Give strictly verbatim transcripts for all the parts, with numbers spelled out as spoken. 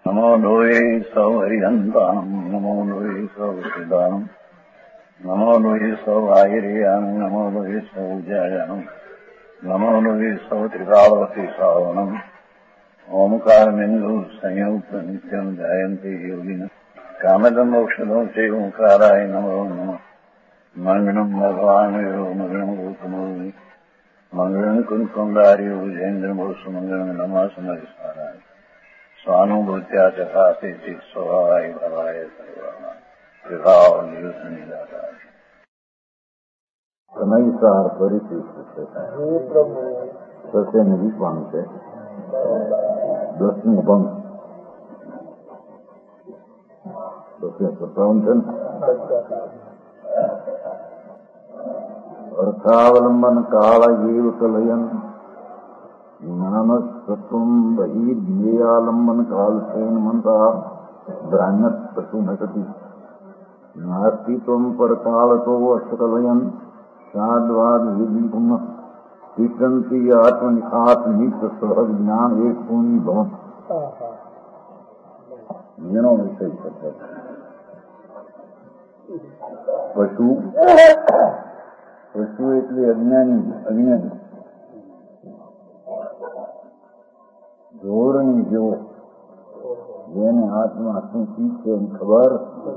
नमो लोये सौहरिहन्तां नमो लोये सौहृदां नमो लोये सौभागिर्यां नमो लोये सौजायां नमो लोये सौत्रिकावती सावनम् ओंकारमिन्दु संयुक्त नित्यं ध्यायन्ति योगिनः कामदं मोक्षदं च ओंकाराय नमो नमः मङ्गलं भगवान् यो मङ्गलं गौतमो मङ्गलं कुञ्कुण्डार्यो विजेन्द्रमोसुमङ्गलं नमः समरिसाराय स्वानुभूत्या चकाते स्वभावाय भवाय સમયસાર પરિસ્થિતિ સત્યની વિશ્વાન છે દસમું ભંગ દસમું સત્તાવન છે અર્થાવલંબન કાળ જીવ કલયન જ્ઞાનસત્વમ બહિર્જ્ઞેયાલંબન કાલ સેન મંતા બ્રાહ્મત પશુ નટતી નાસ્તિત્વમ પરકાળતો અષ્ટકલયન સાદવાદ વિધિ પુનઃ વિક્રંતિ આત્મનિખાત સહજ જ્ઞાન એક પૂર્ણી ભવન જેનો વિષય છે પશુ પશુ એટલે અજ્ઞાની અજ્ઞાની ધોરણી જેવો જેને હાથમાં શું ચીજ છે એની ખબર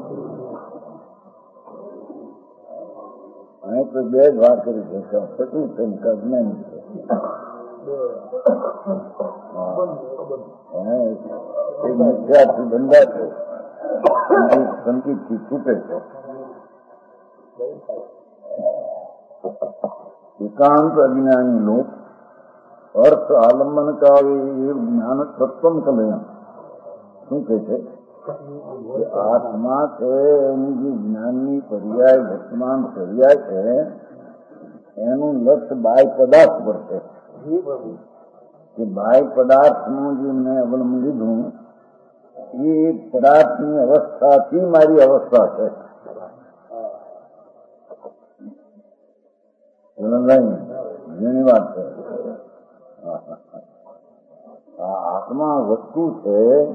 અહીં તો બે જ વાત કરી છે પશુ છે અજ્ઞાની છે મિથ્યાથી બંધા છે સંકિતથી છૂટે છે એકાંત અજ્ઞાની લોક અર્થ આલંબન કાવે જ્ઞાન સત્વમ કલયન શું કે છે આત્મા છે એની જે જ્ઞાનની પર્યાય વર્તમાન પર્યાય છે એનું લક્ષ્ય બાહ્ય પદાર્થ પર છે કે બાહ્ય પદાર્થનું જે મેં અવલંબન લીધું એ પદાર્થની અવસ્થાથી મારી અવસ્થા છે ઘણી વાત છે આત્મા વસ્તુ છે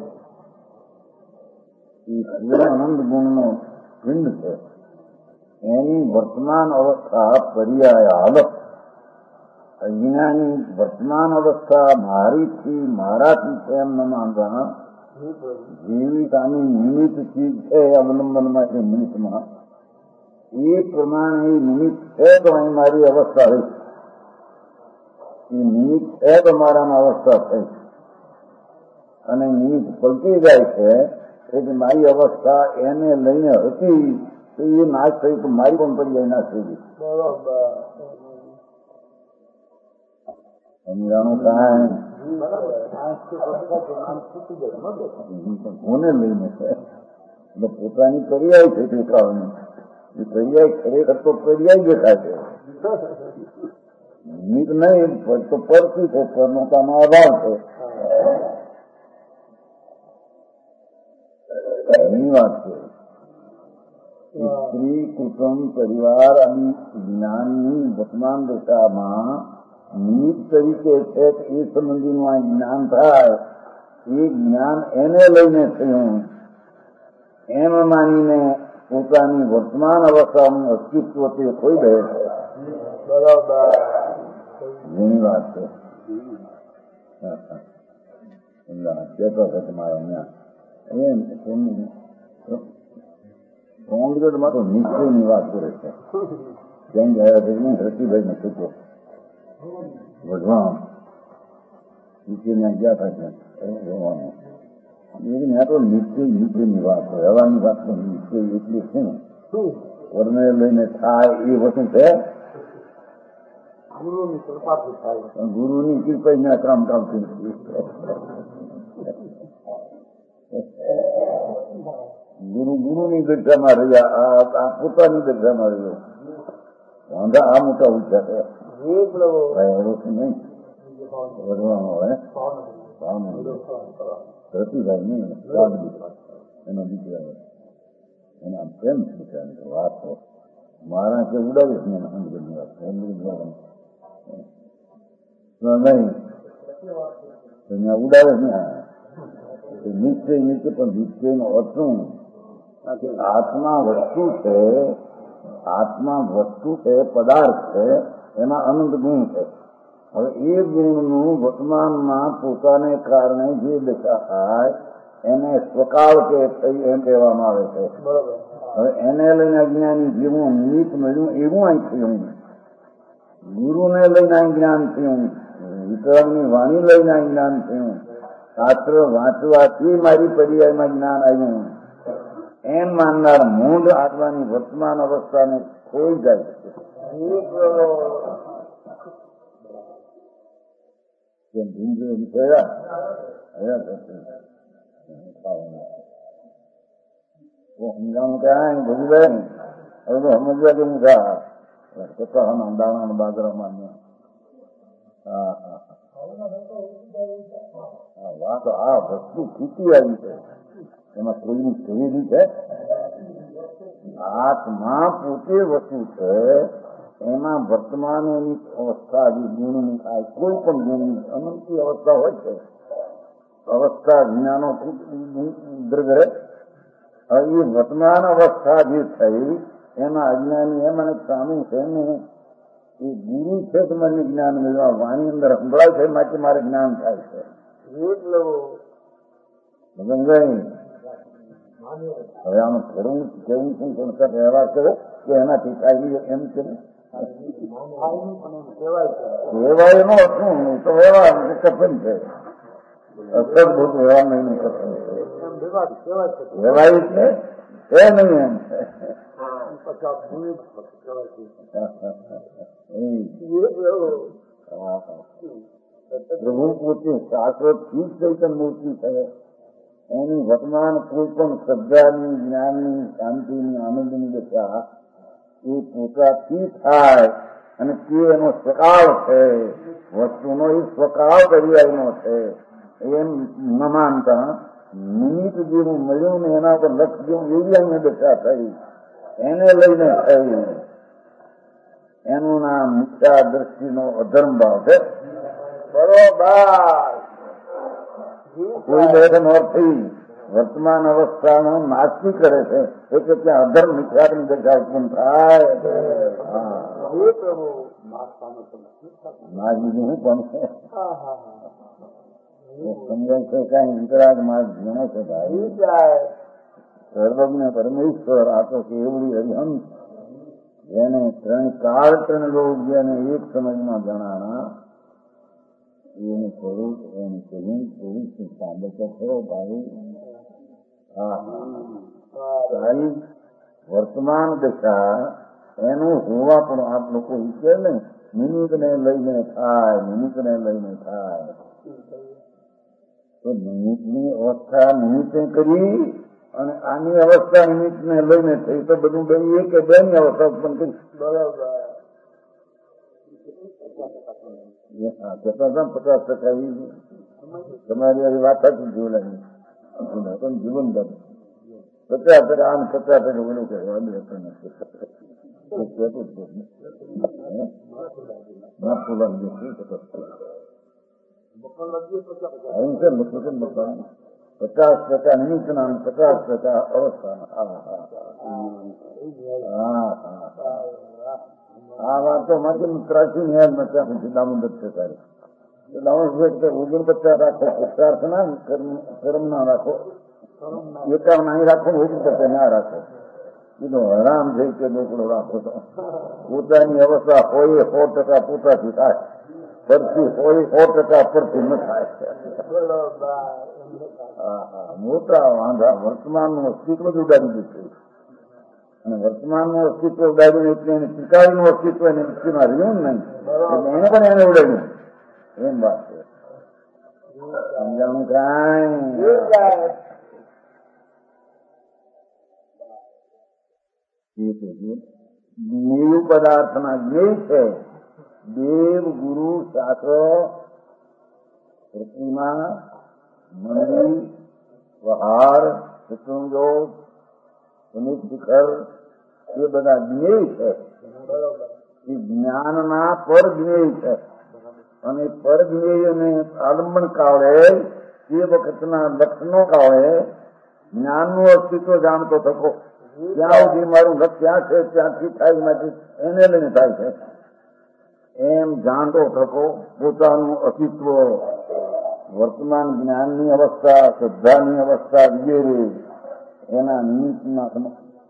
એ આનંદ ગુણનો પિંડ છે એની વર્તમાન અવસ્થા પર્યાય હાલત અજ્ઞાની વર્તમાન અવસ્થા મારીથી મારાથી છે એમ ન માનતા જીવિકાની નિમિત્ત ચીજ છે અવલંબનમાં છે નિમિત્તમાં એ પ્રમાણે એ નિમિત્ત છે તો અહીં મારી અવસ્થા રહી એ નિમિત્ત છે તો મારામાં અવસ્થા થઈ અને નિમિત્ત પલટી જાય છે એટલે મારી અવસ્થા એને લઈને હતી તો એ નાશ થઈ તો મારી પણ પર્યાય નાશ થઈ ગઈ સમજાણું કાંઈ કોને લઈને છે એટલે પોતાની પર્યાય છે ટેકાવાની એ પર્યાય ખરેખર તો પર્યાય દેખાય છે નિમિત્ત નહીં તો પરથી છે પરનો કામ અભાવ છે એની વાત છે સ્ત્રી કુટુંબ પરિવાર અને જ્ઞાનની વર્તમાન દશામાં નિમિત્ત તરીકે છે એ સંબંધીનું આ જ્ઞાન થાય એ જ્ઞાન એને લઈને થયું એમ માનીને પોતાની વર્તમાન અવસ્થાનું અસ્તિત્વ તે ખોઈ દે છે બરાબર ઘણી વાત છે કહેતો છે તમારા અહીંયા કોંગ્રેસમાં તો નિશ્ચયની વાત કરે છે કેમ ગયા છે હરતીભાઈ ને છૂટો ભગવાન નીચે ગયા હતા જોવાનું મેં તો નિશ્ચય નીચેની વાત હોય હવાની વાત તો નિશ્ચય એટલી શું વર્ણ લઈને થાય એ વસ્તુ છે ગુરુની કૃપાથી થાય ગુરુની કૃપા ના કામ કામ ગુરુ ગુરુની દશામાં રહ્યા આ પોતાની દશામાં રહ્યો વાંધા આ મોટા ઉચ્ચા છે નહીં વધવાનો હોય રતિભાઈ નહીં એનો દીકરા એના પ્રેમ છે વાત મારા કે ઉડાવીશ ને સમજની વાત નહીં ઉડાવે ને નિશ્ચય નીચે પણ નિશ્ચયનો અર્થ શું? આત્મા વસ્તુ છે, આત્મા વસ્તુ છે, પદાર્થ છે, એના અનંત ગુણ છે. હવે એ ગુણનું વર્તમાનમાં પોતાને કારણે જે દશા થાય એને સ્વકાળ કે એમ કહેવામાં આવે છે. હવે એને લઈને અજ્ઞાની જેવું નિમિત્ત મળ્યું એવું અહીં થયું. ગુરુને લઈને જ્ઞાન થયું, વિતરણની વાણી લઈને જ્ઞાન થયું, શાસ્ત્ર વાંચવાથી મારી પર્યાયમાં જ્ઞાન આવ્યું એમ માનનાર મૂળ આત્માની વર્તમાન અવસ્થાને ખોઈ જાય છે. સમજાણું ક્યાં બધું લે ને હવે તો સમજવા જેવું થા કથા દાણા બાજરા માન્ય. હા હા હા વાત આ વસ્તુ ખૂટી આવી છે, એમાં કોઈની ખરીદી છે. આત્મા પોતે વસ્તુ છે, એમાં વર્તમાન અવસ્થા જે ગુણની થાય, કોઈ પણ ગુણની અનંતી અવસ્થા હોય છે, અવસ્થા જ્ઞાનો દ્રગરે. હવે એ વર્તમાન અવસ્થા જે થઈ એમાં અજ્ઞાની એમ અને સામે છે ને એ ગુરુ છે તો મને જ્ઞાન મળવા વાણી અંદર સંભળાય છે માટે મારે જ્ઞાન થાય છે. હવે આમ ખરું કેવું શું સંસ્કાર વ્યવહાર કરો કે એનાથી થાય એમ છે ને કહેવાય એનો શું તો વ્યવહાર કથન છે, અસદભૂત વ્યવહાર નહીં કથન છે. વ્યવહાર એટલે એ નહીં એમ છે. પ્રભુ પોતે શાશ્વત ચીજ ચૈતન્ય મૂર્તિ છે, એની વર્તમાન કોઈ પણ શ્રદ્ધાની, જ્ઞાનની, શાંતિની, આનંદની દશા એ પોતાથી થાય અને તે એનો સ્વકાળ છે, વસ્તુનો એ સ્વકાળ પર્યાયનો છે એમ ન માનતા નિમિત્ત જેવું મળ્યું ને એના પર લક્ષ જેવું એવી અન્ય દશા થઈ એને લઈને થઈ. એનું નામ મિથ્યા દ્રષ્ટિનો અધર્મ ભાવ છે. બરોબર. કોઈ લેખન અર્થી વર્તમાન અવસ્થાનો નાસ્તી કરે છે એટલે ત્યાં અધર્મ મિથ્યાની દશા ઉત્પન્ન થાય. ના બીજું શું પણ સમજાય છે કઈ અંતરાગ માર્ગ ભીણો છે ભાઈ. સર્વજ્ઞ પરમેશ્વર આ તો કેવડી અરિહંત જેને ત્રણ કાળ ત્રણ લોક જેને એક સમજમાં જણાણા એનું સ્વરૂપ એનું કહ્યું થોડું સાબત થયો ભાઈ. હા સારી વર્તમાન દશા એનું હોવા પણ આપ લોકો ઈચ્છે ને નિમિત્તને લઈને થાય, નિમિત્તને લઈને થાય તો નિમિત્તની અવસ્થા નિમિત્તે કરી અને આની અવસ્થા નિમિત્તને લઈને થઈ તો બધું બે કે બે ની અવસ્થા ઉત્પન્ન કરી. બરાબર. પચાસ ટકા તમારી વાત હતી જીવન જીવન પચાસ ટકા આમ પચાસ ટકા બોલું કહેવા પચાસ ટકા નિમિત્તના પચાસ ટકા અવસ્થાના. હા હા આ વાતો માત્ર પ્રાચીન યાદમાં ત્યાં સુધી દામોદર છે તારે દામોદર ઓગણપચાસ રાખો, પુરુષાર્થ ના કર્મ ના રાખો, એકાવન અહીં રાખો, ઓગણપચાસ ના રાખો. કીધું હરામ થઈ કે ડોકડો રાખો તો પોતાની અવસ્થા હોય સો ટકા પોતાથી થાય, પરથી હોય સો ટકા પરથી ન થાય. હા હા મોટા વાંધા વર્તમાનનું અસ્તિત્વ જ ઉડાડી દીધું અને વર્તમાનનું અસ્તિત્વ ઉડાડ્યું એટલે એને ત્રિકાળીનું અસ્તિત્વ એને નિશ્ચયમાં રહ્યું નહીં એટલે એને પણ એને ઉડાડ્યું એમ વાત છે. સમજાણું કાંઈ દેવ પદાર્થના જ્ઞેય છે. દેવ, ગુરુ, શાસ્ત્ર, પ્રતિમા, મંદિર, વહાર, શત્રુંજોગ, સુનિત શિખર એ બધા જ્ઞેય છે. એ જ્ઞાનના પર જ્ઞેય છે અને પર જ્ઞેયને આલંબન કાળે એ વખતના લક્ષણો કાળે જ્ઞાનનું અસ્તિત્વ જાણતો થકો. ત્યાં સુધી મારું લક્ષ ક્યાં છે, ત્યાંથી થાય માંથી એને લઈને થાય છે એમ જાણતો થકો. પોતાનું અસ્તિત્વ, વર્તમાન જ્ઞાનની અવસ્થા, શ્રદ્ધાની અવસ્થા વગેરે એના નિમિત્તના સમય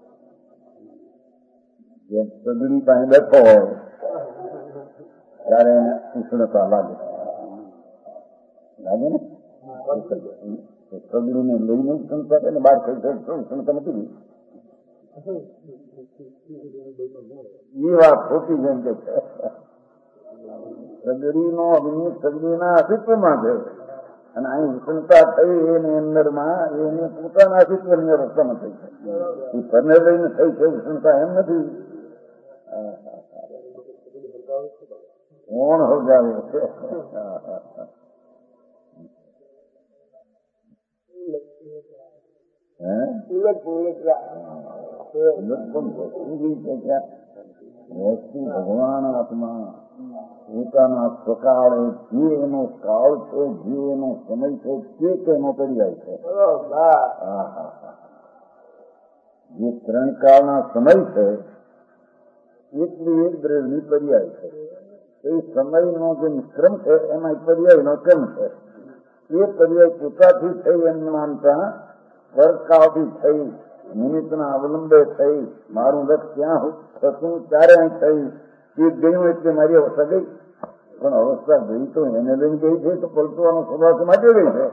જેમ સગડી પાસે બેઠો હોય ત્યારે એને ઉષ્ણતા લાગે લાગે ને સગડીને લઈને ઉષ્ણતા થાય ને બહાર ઉષ્ણતા નથી. એ વાત ખોટી જેમ કે છે. સગડીનો અભિનય સગડીના અસ્તિત્વમાં છે અને અહીં ઉષ્ણતા થઈ એની અંદરમાં એને પોતાના અસ્તિત્વની અવસ્થામાં થઈ છે. એ પરને લઈને થઈ છે ઉષ્ણતા એમ નથી. કોણ હજાવે છે? વસ્તુ ભગવાન આત્મા પોતાના સ્વકાળે જે એનો કાળ છે, જે એનો સમય છે તે તેનો પર્યાય છે. જે ત્રણ કાળના સમય છે એટલી એક દ્રઢની પર્યાય છે. એ સમયનો જે ક્રમ છે એમાં પર્યાયનો ક્રમ છે. એ પર્યાય પોતાથી થઈ એમ માનતા વર્તકાળથી થઈ, નિમિત્તના અવલંબે થઈ, મારું લક્ષ ક્યાં થતું ત્યારે અહીં થઈ, એ ગયું એટલે મારી અવસ્થા ગઈ. પણ અવસ્થા ગઈ તો એને લઈને ગઈ છે તો પલટવાનો સ્વભાવ માટે ગઈ છે.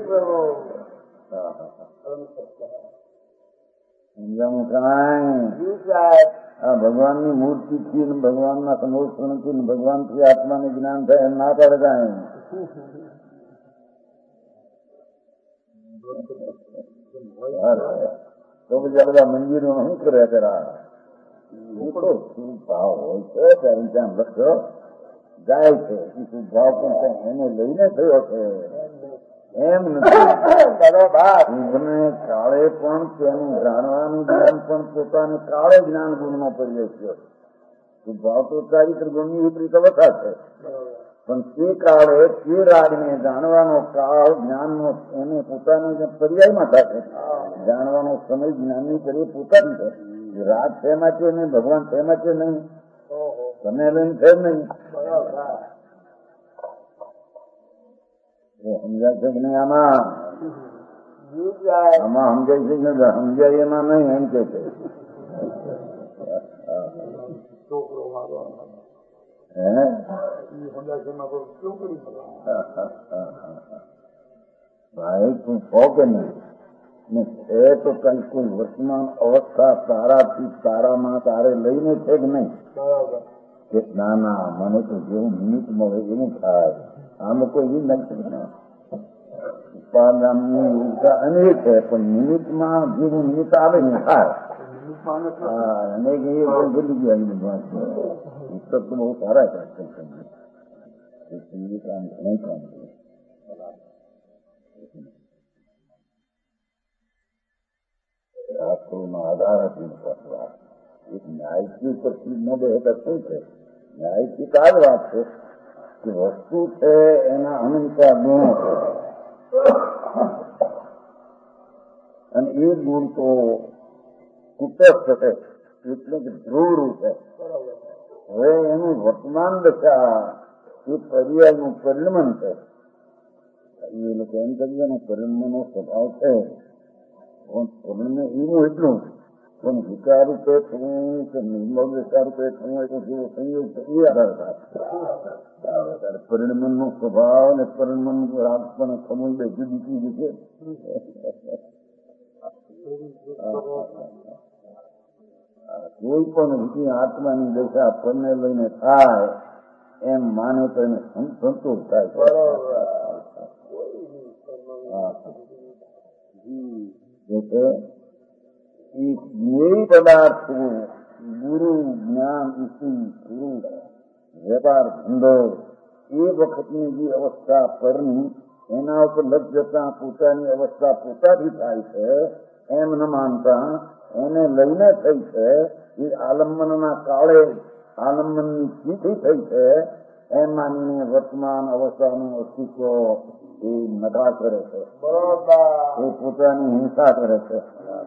સમજાવું કાંઈ આ ભગવાનની મૂર્તિ થી ભગવાનના સમોષણથી ભગવાન થી આત્માને જ્ઞાન થાય એમ ના કરે કાંઈ. તો બીજા બધા મંદિરો શું કર્યા કરા શું ભાવ હોય છે ત્યારે ત્યાં લક્ષ્ય જાય છે. શું ભાવ પણ એને લઈને થયો છે એમ નથી. કાળે પણ તેનું જાણવાનું જ્ઞાન પણ પોતાને કાળે જ્ઞાન ગુણનો પર્યાય થયો. ભાવ તો ચારિત્ર ગુણની વિપરીત અવસ્થા છે. પણ તે કાળે તે રાગને જાણવાનો કાળ જ્ઞાનનો એને પોતાના પર્યાયમાં થશે. જાણવાનો સમય જ્ઞાનની કરીએ પોતાની છે. રાગ શેમાં છે નહીં, ભગવાન શેમાં છે નહીં, તમે લઈને છે નહીં. સમજાય છે કે નહીં? આમાં આમાં સમજાય છે કે સમજાય એમાં નહીં એમ કે છે. ભાઈ તું કહો કે નહીં એ તો કઈ કોઈ વર્તમાન અવસ્થા તારાથી તારામાં તારે લઈને છે કે નહીં? કે ના ના મને તો જેવું નિમિત્ત મળે એવું થાય. આમાં કોઈ એ નથી. ઉપાદાનની યોગતા અનેક છે પણ નિમિત્તમાં જેવું નિમિત્ત આવે ને થાય. અનેક એ પણ ભૂલી ગયા. પુસ્તક તો બહુ સારા છે. કામ ઘણું કામ છે. શાસ્ત્રોના આધાર હતી એક ન્યાયથી ઉપરથી ન બેહતા શું છે? ન્યાયથી આ જ વાત છે કે વસ્તુ છે એના અનંતા ગુણો છે અને એ ગુણ તો કુટસ્થ છે એટલે કે ધ્રુવરૂપ છે. હવે એનું વર્તમાન દશા એ પર્યાયનું પરિણમન છે. એ લોકો એમ કરીએ ને પરિણમનો સ્વભાવ છે પણ પરિણમે એવું એટલું પણ વિચાર રૂપે થવું કે નિર્મળ વિચાર રૂપે થવું એટલે જેવો સંયોગ એ આધાર થાય. પરિણમન નો સ્વભાવ અને પરિણમન રાગ પણ થવું બે જુદી જુદી છે. કોઈ પણ રીતે આત્માની દશા આપણને લઈને થાય એમ માને તો એને સંતોષ થાય. પદાર્થ ગુરુ જ્ઞાન ગુરુ વેપાર ધંધો એ વખતની જે અવસ્થા પરની એના ઉપર લગ જતા પોતાની અવસ્થા પોતાથી થાય છે એમ ન માનતા એને લઈને થઈ છે. એ આલંબનના કાળે આલંબનની ચીઠી થઈ છે એમ માનીને વર્તમાન અવસ્થાનું અસ્તિત્વ એ નકા કરે છે, એ પોતાની હિંસા કરે છે.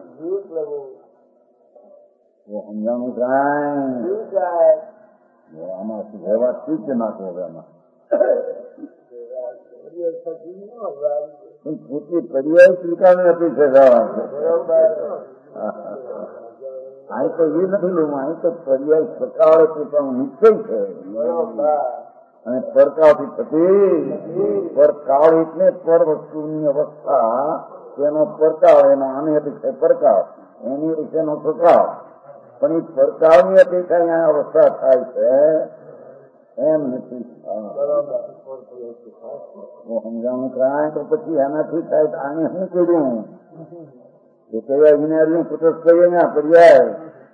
સમજાણું કાંઈ આમાં રહેવા શું છે નાખો આમાં પોતે પર્યાય સ્વીકારવાની અપેક્ષા અહીં તો એ નથી લેવું, અહીં તો પર્યાય પ્રકાર પોતાનો નિશ્ચય છે અને પરકાળથી થતી પરકાળ એટલે પર વસ્તુની અવસ્થા, તેનો પરકાળ, એનો આની અપેક્ષા પરકાળ, એની વિશેનો પ્રકાળ, પણ એ પરકાળની અપેક્ષા અહીંયા અવસ્થા થાય છે એમ નથી. સમજાવવાનું કરાય તો પછી એનાથી થાય તો આને શું કર્યું એ કયા વિનારી કુટુંબ કહીએ ને પર્યાય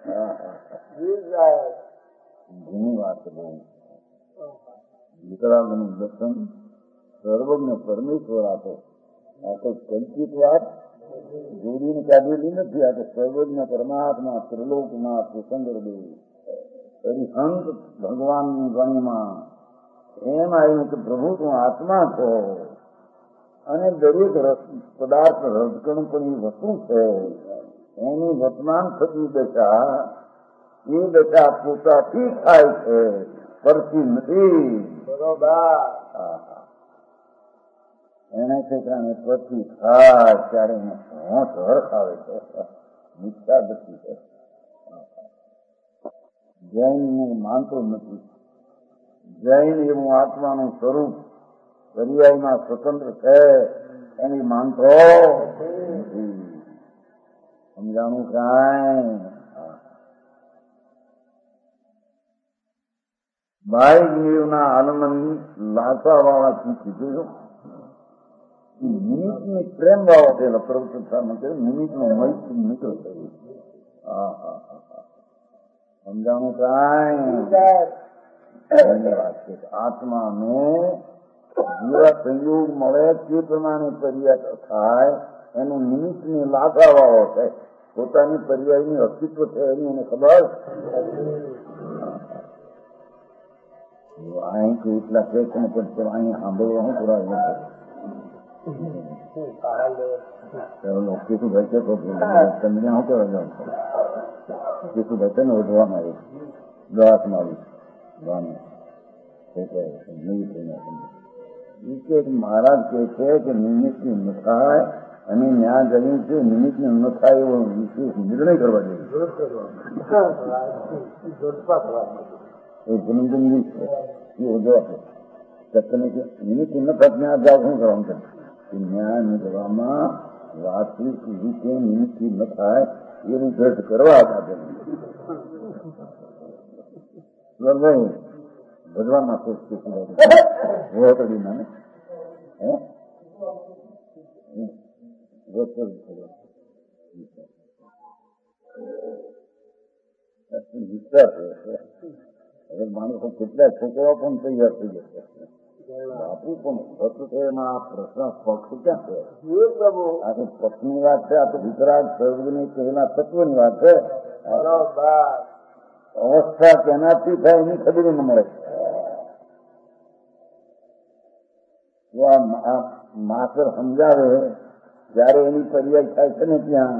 ઘણી વાત બહુ વિકરાળનું દર્શન સર્વજ્ઞ પરમેશ્વર આપે. આ તો કલ્પિત વાત જોડીને કાઢેલી નથી. આ તો સર્વજ્ઞ પરમાત્મા ત્રિલોકનાથ સુસંગરદેવ હરિહંત ભગવાનની વાણીમાં એમ આવ્યું કે પ્રભુ તું આત્મા છો અને દરેક પદાર્થ રજકણ પણ એ વસ્તુ છે, એની વર્તમાન થતી દશા એ દશા પોતાથી થાય છે, પરથી નથી. એને ઠેકાણે પરથી થાય ત્યારે એને હોંશ હર્ષ આવે છે, મિથ્યા દૃષ્ટિ છે. જૈન હું માનતો નથી. જૈન એવું આત્માનું સ્વરૂપ પર્યાયમાં સ્વતંત્ર છે એની માનતો નથી. સમજાણું કાંઈ બાહ્ય જીવના આનંદ લાસા વાળા શું કીધું નિમિત્તની પ્રેમ વાળો થયેલો પ્રવૃત્તિમાં કહ્યું નિમિત્તનો મૈત્રી નીકળો થયું. હા હા હા સમજાણું કાંઈ વાત છે. આત્માને જેવા સંયોગ મળે તે પ્રમાણે પર્યાય થાય એનું નિમિત્તની લાગા વાળો છે. પોતાની પર્યાયની અસ્તિત્વ છે એની એને ખબર. અહીં તો એટલા કે છે ને પણ અહીં સાંભળવા હું પુરાય કેશું ભાઈ કે તમને શું કહેવા કેશું ભાઈ છે ને વધવામાં આવ્યું દવાસમાં આવ્યું મહારાજ કે છે કે નિમિત્તની ન થાય અને ન્યા જમીન છે નિમિત્તને ન થાય એવો વિશેષ નિર્ણય કરવા જોઈએ. એ જન્મજન્મી છે એ ઓજો આપે નિમિત્ત ન થાય ત્યાં જાવ શું કરવાનું છે ન્યાય નિર્ણયમાં વાસ્તવિક રીતે નિમિત્તથી ન થાય એનું દ્રઢ કરવા આપે ભગવાન ના ખુશ વોતડીમાં ને વિસ્તાર હવે માણસો કેટલા છોકરાઓ પણ તૈયાર થઈ જશે. બાપુ પણ સત એમાં આ પ્રશ્ન પક્ષ ક્યાં છે? આ તો પક્ષની વાત છે, આ તો વિતરાગ સર્વની કહેલા તત્વની વાત છે. અવસ્થા કેનાથી થાય એની ખબર ન મળે. માસ્ટર સમજાવે જયારે એની પર્યાય થાય છે ને ત્યાં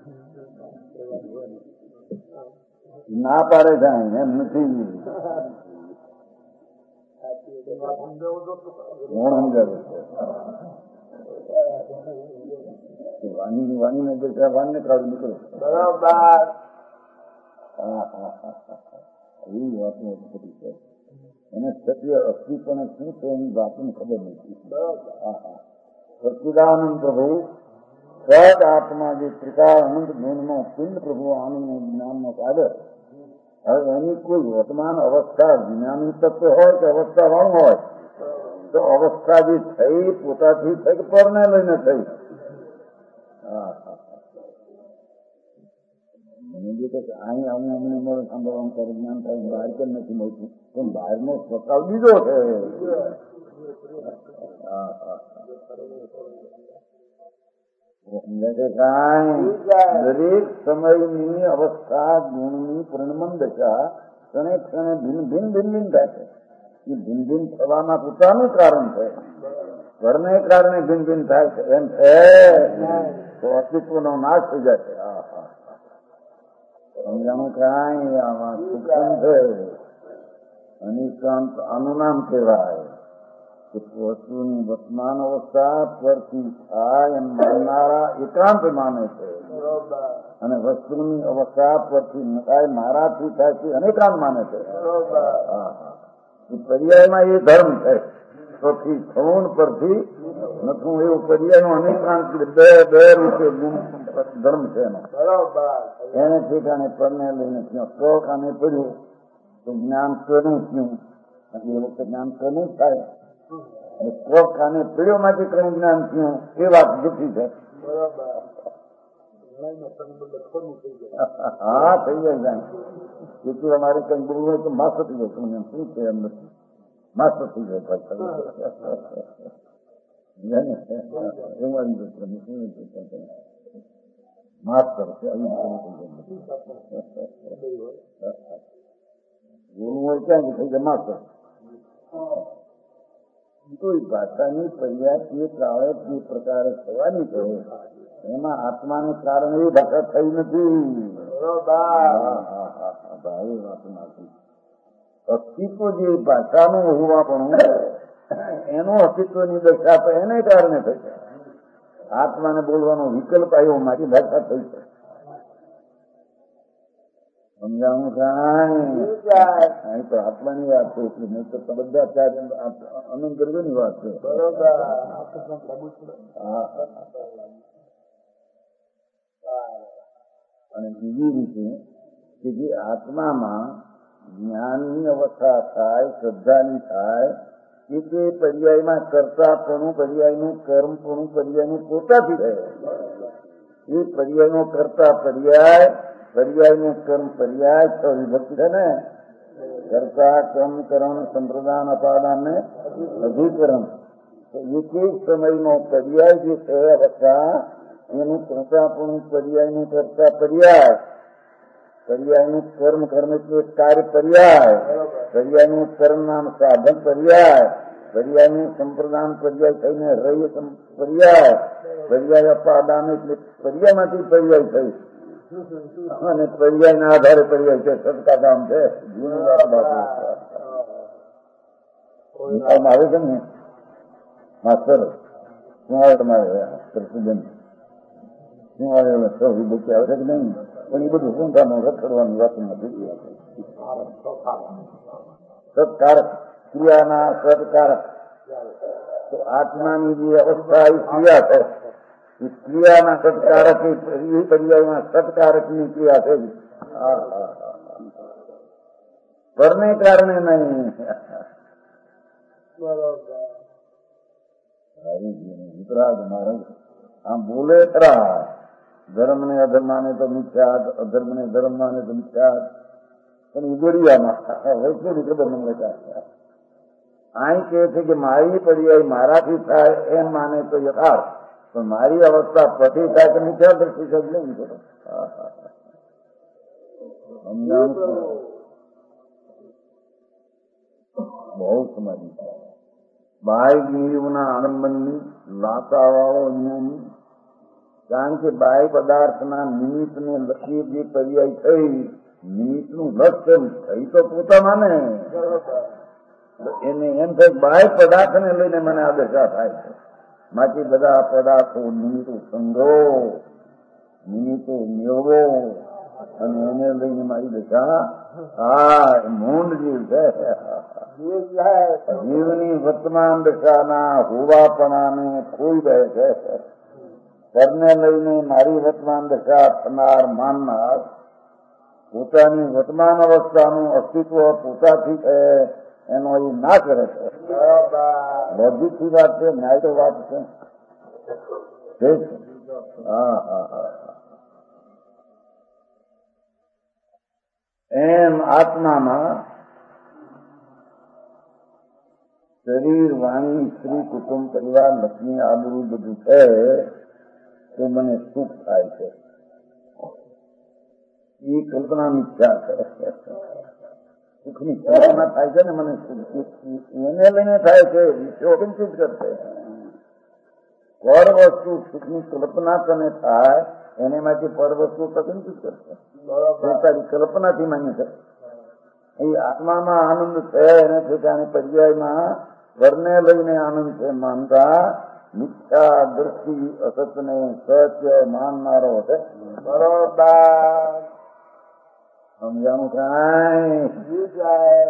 ના પાડે જાય એમ નથી. કોણ સમજાવે છે વાની વાનીને બેઠા વાનને કાઢી નીકળે. બરાબર. હા હા હા એવી વાત બધી છે. એને સત્ય અસ્તિત્વને શું છે એની વાતને ખબર નથી. હા હા સચ્ચિદાનંદ પ્રભુ સદ આત્મા જે ત્રિકાળ અનંત જ્ઞાનનો પિંડ પ્રભુ આનંદ જ્ઞાનનો સાગર. હવે એની કોઈ વર્તમાન અવસ્થા જ્ઞાની તત્વ હોય કે અવસ્થા વાળું હોય તો અવસ્થા જે થઈ પોતાથી થઈ કે પરને લઈને થઈ. હા હા અહીં અમને અમને મળે સાંભળવાનું કરે જ્ઞાન થાય બહાર કેમ નથી મળતું પણ બહારનો સ્વભાવ બીજો છે. દરેક સમયની અવસ્થા ગુણની પરિણમન દશા ક્ષણે ક્ષણે ભિન્ન ભિન્ન ભિન્ન ભિન્ન થાય છે. એ ભિન્ન ભિન્ન થવાના પોતાનું કારણ છે. ઘરને કારણે ભિન્ન ભિન્ન થાય છે એમ છે તો અસ્તિત્વનો નાશ થઈ જાય છે. હા હા સમજાણું કાંઈ આમાં સૂક્ષ્મ છે. અનિષ્કાંત આનું નામ કહેવાય કે વસ્તુની વર્તમાન અવસ્થા પરથી થાય એમ માનનારા એકાંત માને છે અને વસ્તુની અવસ્થા પરથી થાય મારાથી થાય છે અનેકાંત માને છે. પર્યાયમાં એ ધર્મ છે. તોથી થવું પરથી નથું એવું પર્યાયનો અનેકાંત બે બે રૂપે ધર્મ છે એનો. એને ઠેકાણે પરને લઈને ત્યાં શોખ આને પડ્યું તો જ્ઞાન કરું થયું એ વખતે જ્ઞાન કરું થાય. શોખ આને પીડ્યો માંથી કયું જ્ઞાન થયું એ વાત જુઠી છે. હા થઈ જાય જેથી અમારે કઈ બોલવું હોય તો માસ્ટર થઈ જાય. તમને શું છે એમ નથી માસ્ટર થઈ જાય પાછળ માસ્ટર છે. બોલવું હોય ક્યાં થઈ જાય માસ્ટર. કોઈ ભાષાની પર્યાય એ કાળે જે પ્રકારે થવાની છે એમાં આત્માને કારણે એ ભાષા થઈ નથી. ભાઈ વાત નથી. અસ્તિત્વ જે ભાષાનું હોવા પણ એનું અસ્તિત્વની દશા તો એને કારણે થઈ છે. આત્માને બોલવાનો વિકલ્પ આવ્યો મારી ભાષા થઈ છે. સમજાવું કાંઈ તો આત્માની વાત છે એટલી નહીં તો બધા ચાર અનંત ગર્ભની વાત છે. અને બીજી રીતે કે જે આત્મામાં જ્ઞાનની અવસ્થા થાય શ્રદ્ધાની થાય કે તે પર્યાયમાં કરતાપણું પર્યાયનું કર્મપણું પર્યાયનું પોતાથી રહે. એ પર્યાયનો કરતા પર્યાય પર્યાયનું કર્મ પર્યાય છ વિભક્તિ છે ને. કરતા કર્મ કરણ સંપ્રદાન અપાદાન ને અધિકરણ એક એક સમયનો પર્યાય જે છે અવસ્થા એનું કરતાપણું પર્યાયનું કરતા પર્યાય પર્યાયનું કર્મ કર્મ એટલે કાર્ય પર્યાય પર્યાયનું કર્મ નામ સાધન પર્યાય પર્યાયનું સંપ્રદાન પર્યાય થઈને રહી પર્યાય પર્યાય અપાદાન એટલે પર્યાયમાંથી પર્યાય થઈ અને પર્યાય ના આધારે પર્યાય છે. સદકા કામ છે જૂની વાત બાપુ આવે છે ને માસ્ટર શું આવે તમારે કૃષ્ણજન શું આવે સો વિભક્તિ આવે છે કે નહીં પણ એ બધું શું થવાનું રખડવાની વાત નથી. સત્કારક ક્રિયાના સત્કારક તો આત્માની જે અવસ્થા એ ક્રિયા છે એ ક્રિયાના સત્કારક એ પર્યાયમાં સત્કારકની ક્રિયા છે. પરને કારણે નહીં. વિતરાગ મહારાજ આમ બોલે ખરા ધર્મ ને અધર્મ માને તો મિથ્યા અધર્મ ને ધર્મ માને તો મિથ્યા પણ ઉગડિયામાં વૈષ્ણવી ખબર મને અહીં કહે છે કે મારી પર્યાય મારાથી થાય એમ માને તો યથાર્થ પણ મારી અવસ્થા પછી થાય તો મિથ્યા દ્રષ્ટિ જ નહીં કરો. બહુ સમાધિ બાહ્ય જીવના આલંબનની લાતાવાળો નિયમ કારણ કે બાહ્ય પદાર્થના નિમિત્તને લખી જે પર્યાય થઈ નિમિત્તનું લક્ષ્ય થઈ તો પોતામાં ને એને એમ થાય બાહ્ય પદાર્થને લઈને મને આ દશા થાય છે. બાકી બધા પદાર્થો નિમિત્તો સંગ્રહો નિમિત્તો મેળવો અને એને લઈને મારી દશા હા મૂંડ જીવ છે. જીવની વર્તમાન દશાના હોવાપણાને ખોઈ રહે છે. પરને લઈને મારી વર્તમાન દશા થનાર માનનાર પોતાની વર્તમાન અવસ્થાનું અસ્તિત્વ પોતાથી છે એનો એ ના કરે છે. લોજિકથી વાત છે, ન્યાય તો વાત છે. હા હા હા એમ આત્મામાં શરીર વાણી સ્ત્રી કુટુંબ પરિવાર લક્ષ્મી આબરૂ બધું છે તો મને સુખ થાય છે. એ કલ્પના મિથ્યા છે. સુખની કલ્પના થાય છે ને મને એને લઈને થાય છે વિષયોગંચિત કરશે. પર વસ્તુ સુખની કલ્પના તને થાય એને માટે પર વસ્તુ પ્રકંચિત કરશે. તારી કલ્પનાથી માન્ય કરશે. એ આત્મામાં આનંદ છે એને ઠેકાણે પર્યાયમાં ઘરને લઈને આનંદ છે માનતા મિથ્યા દ્રષ્ટિ અસતને સત્ય માનનારો છે. બરોબર સમજાણું કાંઈ?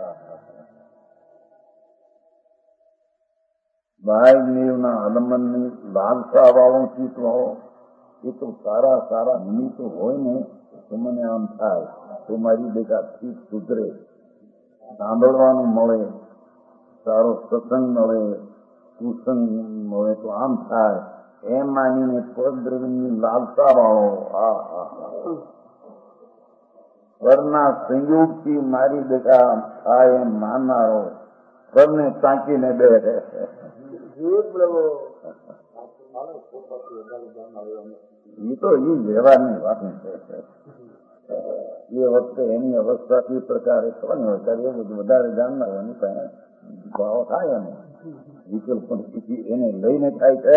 ભાઈ દેવના અલંબનની લાલસા વાળો ચિત્રો એ તો સારા સારા નિમિત્તો હોય ને તો મને આમ થાય તો મારી બેટા ઠીક સુધરે, સાંભળવાનું મળે, સારો સત્સંગ મળે, કુસંગ મળે તો આમ થાય એમ માનીને પદદ્રવ્યની લાલસા વાળો આ હા ઘરના સંયોગથી મારી બેટા આ એમ માનનારો ઘરને તાંકીને બે રહે. એ તો એ વ્યવહારની વાત છે. એ વખતે એની અવસ્થા એ પ્રકારે થવાની હોય ત્યારે એ બધું વધારે જાણનારની પાસે ભાવ થાય ને વિકલ્પ એને લઈને થાય છે.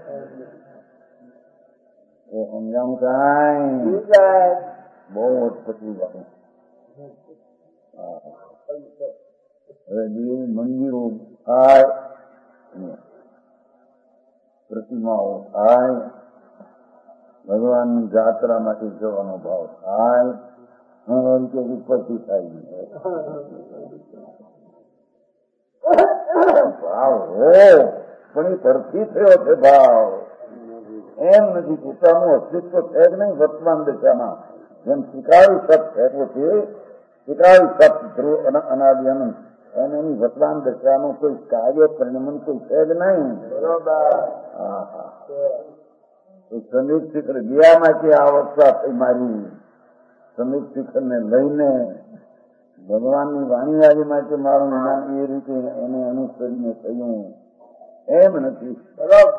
તો સમજાણું કાંઈ બહુ અટપટું વાત. હવે દેવ મંદિરો થાય, પ્રતિમાઓ થાય, ભગવાનની જાત્રા માટે જવાનો ભાવ થાય, કે ઉપરથી થાય ભાવ હો પણ એ પરથી થયો છે ભાવ. એમ નથી પોતાનું અસ્તિત્વ છે જ નહીં વર્તમાન દશામાં. જેમ શિકારી સત થયેલો છે, શિકારી સત ધ્રુવ અનાદિ અનંત એમ એની વર્તમાન દશાનું કોઈ કાર્ય પરિણમન કોઈ છે જ નહીં. હા હા સમીપ શિખર ગયામાંથી આ અવસ્થા થઈ મારી. સમીપ શિખર ને લઈને ભગવાનની વાણી આવી માટે મારું જ્ઞાન એ રીતે એને અનુસરીને થયું એમ નથી. બરોબર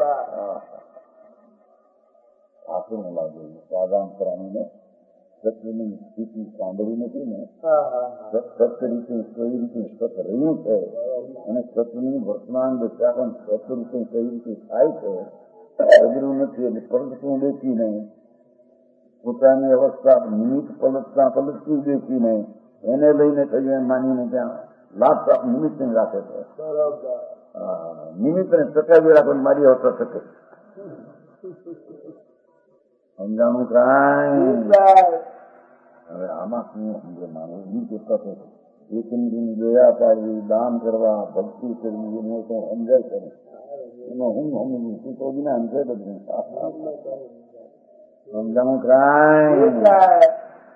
આપણને લાગે સાધારણ પ્રાણીને સત્યની સ્થિતિ સાંભળી નથી ને સત્ય રીતે કઈ રીતે સત રહ્યું છે અને સતની વર્તમાન દશા પણ સત રીતે કઈ રીતે થાય છે અઘરું નથી. એટલે પલટતું દેખીને પોતાની અવસ્થા નિમિત્ત પલટતા પલટતું દેખીને એને લઈને થયું એમ માનીને ત્યાં લાભ નિમિત્ત રાખે છે. નિમિત્તને ટકાવી રાખે મારી અવસ્થા શકે. સમજાણું કાંઈ? હવે આમાં શું સમજે માનવું એ જોતા તો એકની દયા પાડવી, દાન કરવા, ભક્તિ કરવી એને તો સમજાય કરે. એમાં હું સમજવું તું તો જ્ઞાન છે બધું. સમજાણું કાંઈ?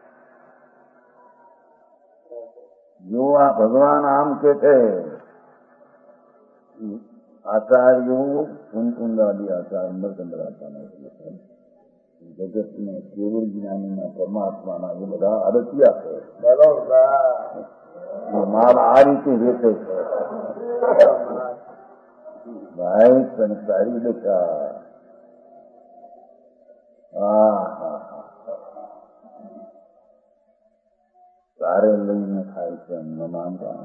જો આ ભગવાન આમ કે છે આચાર્યો કુંકુંદાદી આચાર્ય અમરચંદ્ર આચાર્ય જગતને કેવળ જ્ઞાનીના પરમાત્માના એ બધા અરસિયા છે. બરોબર માલ આ રીતે વેચે છે ભાઈ સંસારી દશા. હા હા તારે લઈને થાય છે એમ ન માનતા.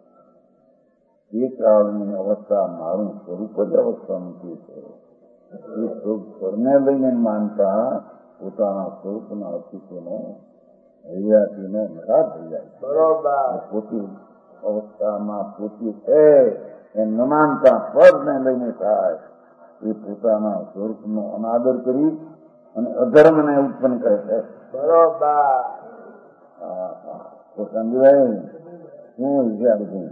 એ કાળની અવસ્થા મારું સ્વરૂપ જ અવસ્થા મૂકી છે. એ સ્વરૂપને લઈને માનતા પોતાના સ્વરૂપના અસ્તિત્વનો હૈયાથીને નકાર થઈ જાય. બરોબર પોતી અવસ્થામાં પોતી છે એમ ન માનતા પદને લઈને થાય. એ પોતાના સ્વરૂપનો અનાદર કરી અને અધર્મને ઉત્પન્ન કરે છે. બરોબર હા હા તો સમજાય શું છે આ બધું?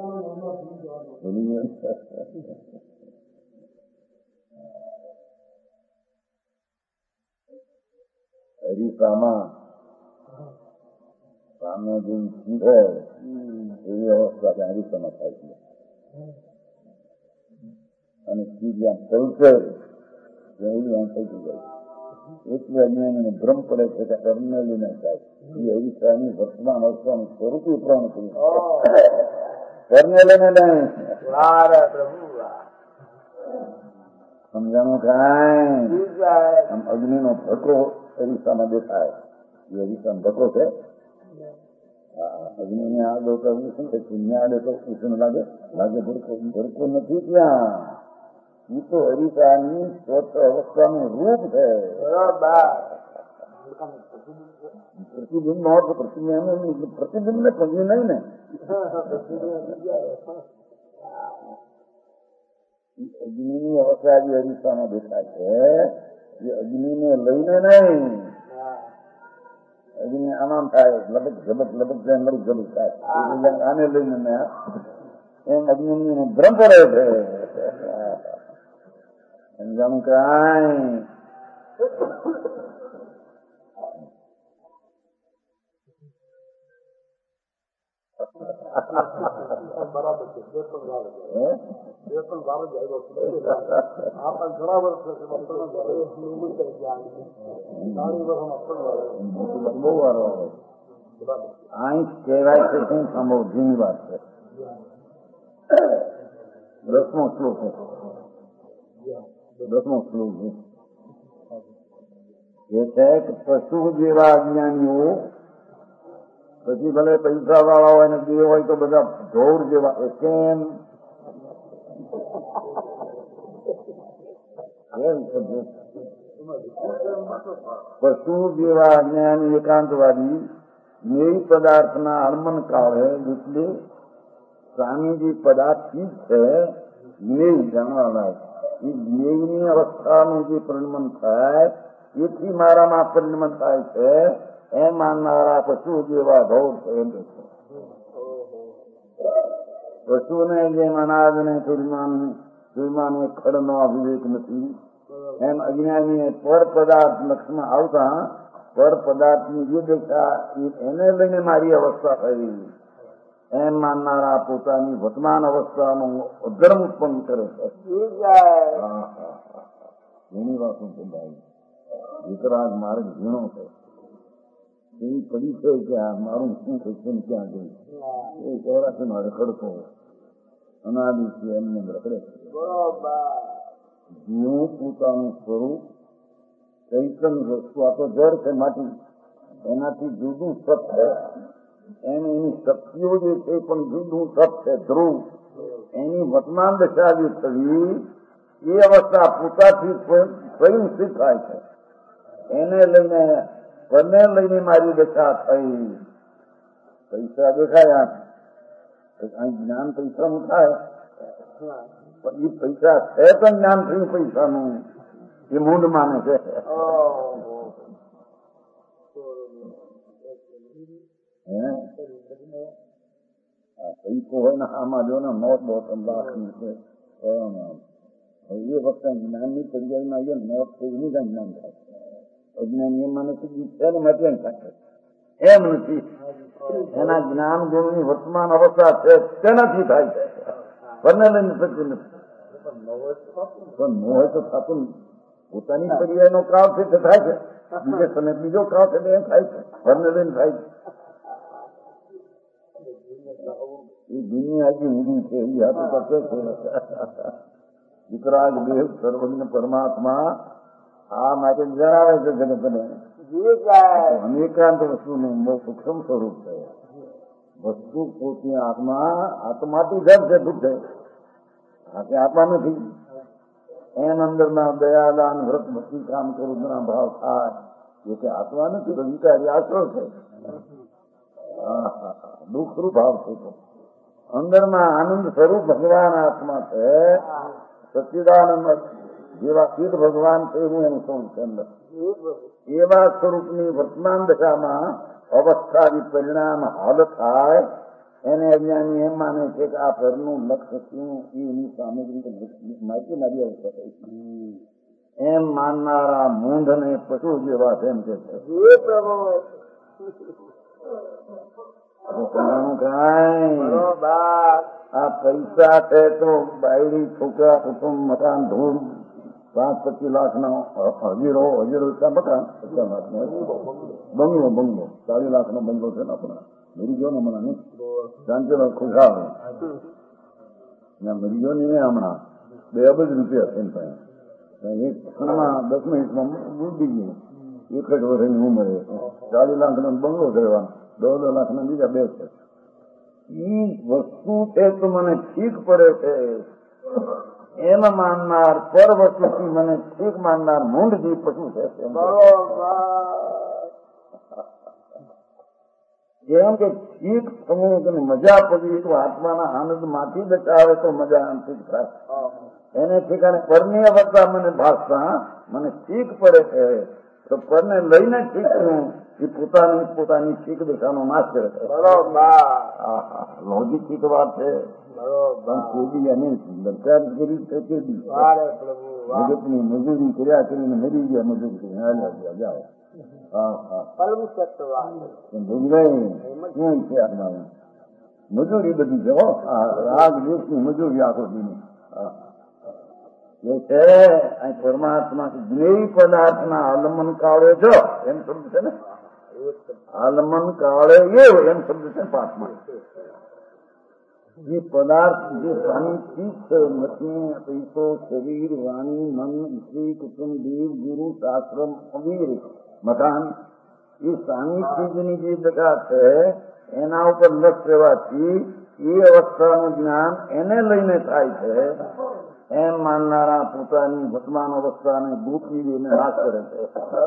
હરીફામાં સામે જે શીખે એવી અવસ્થા હરીફામાં થાય છે. અને શીખ જ્યાં પલટે એવી આમ થઈ જાય. એટલે અજ્ઞાનીને ભ્રમ પડે છે કે કર્મને લઈને થાય. એ હરીફાની વર્તમાન અવસ્થાનું સ્વરૂપ પ્રાણ કર્યું કર્મને લઈને નહીં. સમજાણું કાંઈ? આમ અગ્નિ નો ભટકો અરીસામાં દેખાય. એ અરીસાનો ભટકો છે અગ્નિ ને આગળ કરવું શું કે ન્યાડે તો ઉષ્ણ લાગે લાગે ભડકો ભડકો નથી ત્યાં. એ તો હરિતાની સ્વચ્છ અવસ્થાનું રૂપ છે. પ્રતિબિંબ નો પ્રતિબિંબ પ્રતિબિંબ ને પગી નહીં ને. અગ્નિ ની અવસ્થા જે હરિતામાં દેખાય છે એ અગ્નિ ને લઈને નહીં. અગ્નિ આનામ થાય લબક ઝબક લબક જાય લબક ઝબક થાય આને લઈને ને એમ અગ્નિ ભ્રમ પડે છે. સમજાણું કાંઈ બરાબર છે. બે પણ બરાબર છે. બે પણ બરાબર છે. આ પણ ઘણા વર્ષ બહુ વાર અહીં કહેવાય છે શું સંભવ જૂની વાત છે. દસમો શ્લોક છે. દસમો શ્લોક છે એ છે કે પશુ જેવા અજ્ઞાનીઓ પછી ભલે પૈસા વાળા હોય ને બે હોય તો બધા ઢોર જેવા કેમ પશુ જેવા અજ્ઞાની એકાંતવાદી જ્ઞેય પદાર્થના હણમન કાળે એટલે સ્વામીજી પદાર્થ ચીજ છે જ્ઞેય જાણવાના એ જ્ઞેયની અવસ્થાનું જે પરિણમન થાય એથી મારામાં પરિણમન થાય છે એમ માનનારા પશુ જેવા ગૌર એમ છે. પશુને જેમ અનાજને ચૂરમાન ચૂરમાને ખડનો વિવેક નથી એમ અજ્ઞાનીને પર પદાર્થ લક્ષમાં આવતા પર પદાર્થની જે દશા એને લઈને મારી અવસ્થા થઈ એમ માનનારા પોતાની વર્તમાન અવસ્થાનું અધર્મ ઉત્પન્ન કરે છે. એની વાત વિતરાગ માર્ગ ઝીણો છે એવી પડી છે કે આ મારું શું થશે ને ક્યાં જઈ એ સૌરાષ્ટ્ર માં રખડતો અનાદિથી એમને રખડે છે. જેવું પોતાનું સ્વરૂપ ચૈતન વસ્તુ આ તો જળ છે માટી એનાથી જુદું સત છે એમ એની શક્તિઓ જે છે પણ જુદું સત છે ધ્રુવ એની વર્તમાન દશા જે થવી એ અવસ્થા પોતાથી સ્વયં સિદ્ધ થાય છે. એને લઈને બંને લઈને મારી દશા થઈ. પૈસા દેખાયા જ્ઞાન પૈસાનું થાય પણ એ પૈસા છે પણ જ્ઞાન થયું પૈસાનું એ મૂંડ માને છે. પૈસો હોય ને આમાં જો ને મોત બહુ લાખની છે એ વખતે જ્ઞાનની પર્યાયમાં આવીએ મોત થઈ એની જ્ઞાન થાય. અજ્ઞાન એ મને સીધી છે ને માટે એમ નથી એના જ્ઞાન ગુણની વર્તમાન અવસ્થા છે તેનાથી થાય છે બંને લઈને શક્તિ નથી. પણ મોહ તો થતું પોતાની પર્યાય નો કાળ છે તે થાય છે બીજે સમય બીજો કાળ છે એમ થાય છે બંને લઈને થાય છે. એ દુનિયા હજી ઊંધી છે એ હાથું કરશે છે વિતરાગ દેવ સર્વજ્ઞ પરમાત્મા આ માટે જણાવે છે જગતને અનેકાંત વસ્તુનું બહુ સૂક્ષ્મ સ્વરૂપ છે. વસ્તુ પોતે આત્મા આત્માથી જડ છે દુઃખ છે આ આત્મા નથી. એમ અંદરના દયાદાન વ્રત ભક્તિ કામ કરુણના ભાવ થાય એ કે આત્મા નથી તો વિચારી આશરો છે દુઃખરૂપ ભાવ છે. અંદરમાં આનંદ સ્વરૂપ ભગવાન આત્મા છે સચ્ચિદાનંદ જેવા સિદ્ધ ભગવાન છે એવું એનું સ્વરૂપ છે અંદર. એવા સ્વરૂપની વર્તમાન દશામાં અવસ્થાથી પરિણામ હાલ થાય એને અજ્ઞાની એમ માને છે કે આ પરનું લક્ષ્ય શું એની સામગ્રી માહિતી મારી અવસ્થા થઈ એમ માનનારા મૂંઢ ને પશુ જેવા છે એમ કે છે. આ પૈસા છે તો બાયડી છોકરા કુટુંબ મકાન ધૂળ પાંચ પચીસ લાખ નો હજીરો હજીરો મકાન પચાસ લાખ નો બંગલો બંગલો ચાલીસ લાખ નો બંગલો છે ને આપણા મરી ગયો ને હમણાં શાંતિનો ખુશાલ મરી ગયો ને હમણાં બે અબજ રૂપિયા છે એક ક્ષણમાં દસ મિનિટમાં બુદ્ધિ ગયું એક જ વર્ષની ઉંમરે ચાલીસ લાખ નો બંગલો કરવાનો દોઢ લાખ ના બીજા બે છે. ઈ વસ્તુ છે તો મને ઠીક પડે છે એમ માનનાર, પર વસ્તુથી મને ઠીક માનનાર મૂંઢ જે પશુ છે. એમ કે ઠીક થવું મજા પડી તો આત્માના આનંદ માંથી બચાવે તો મજા ઠીક થાય. એને ઠીકાને પરની અવસ્થા મને ભાષતા મને ઠીક પડે છે તો પરને લઈને ઠીક થયું એ પોતાની પોતાની ઠીક દિશાનો નાશ કરે છે. લોજી ઠીક વાત છે. જગતની મજૂરી કર્યા કરીને મરી ગયા મજૂરી જાઓ. મજૂરી બધી છે. રાગ દેશની મજૂરી આખો દીની એ છે. પરમાત્મા જ્ઞેય પદાર્થના આલમન કાળે જો એમ શબ્દ છે ને, આલમન કાળે એવ એમ શબ્દ છે પાઠમાં. જે પદાર્થ જે સાનિધ્ય છે મથી પૈસો શરીર વાણી મન સ્ત્રી કુટુંબ દેવ ગુરુ શાસ્ત્ર અવીર મકાન એ સાનિધ્યની જે દશા છે એના ઉપર લક્ષ રહેવાથી એ અવસ્થાનું જ્ઞાન એને લઈને થાય છે. એમ માનનારા પોતાની વર્તમાન અવસ્થાને ગોપી દઈને નાશ કરે છે.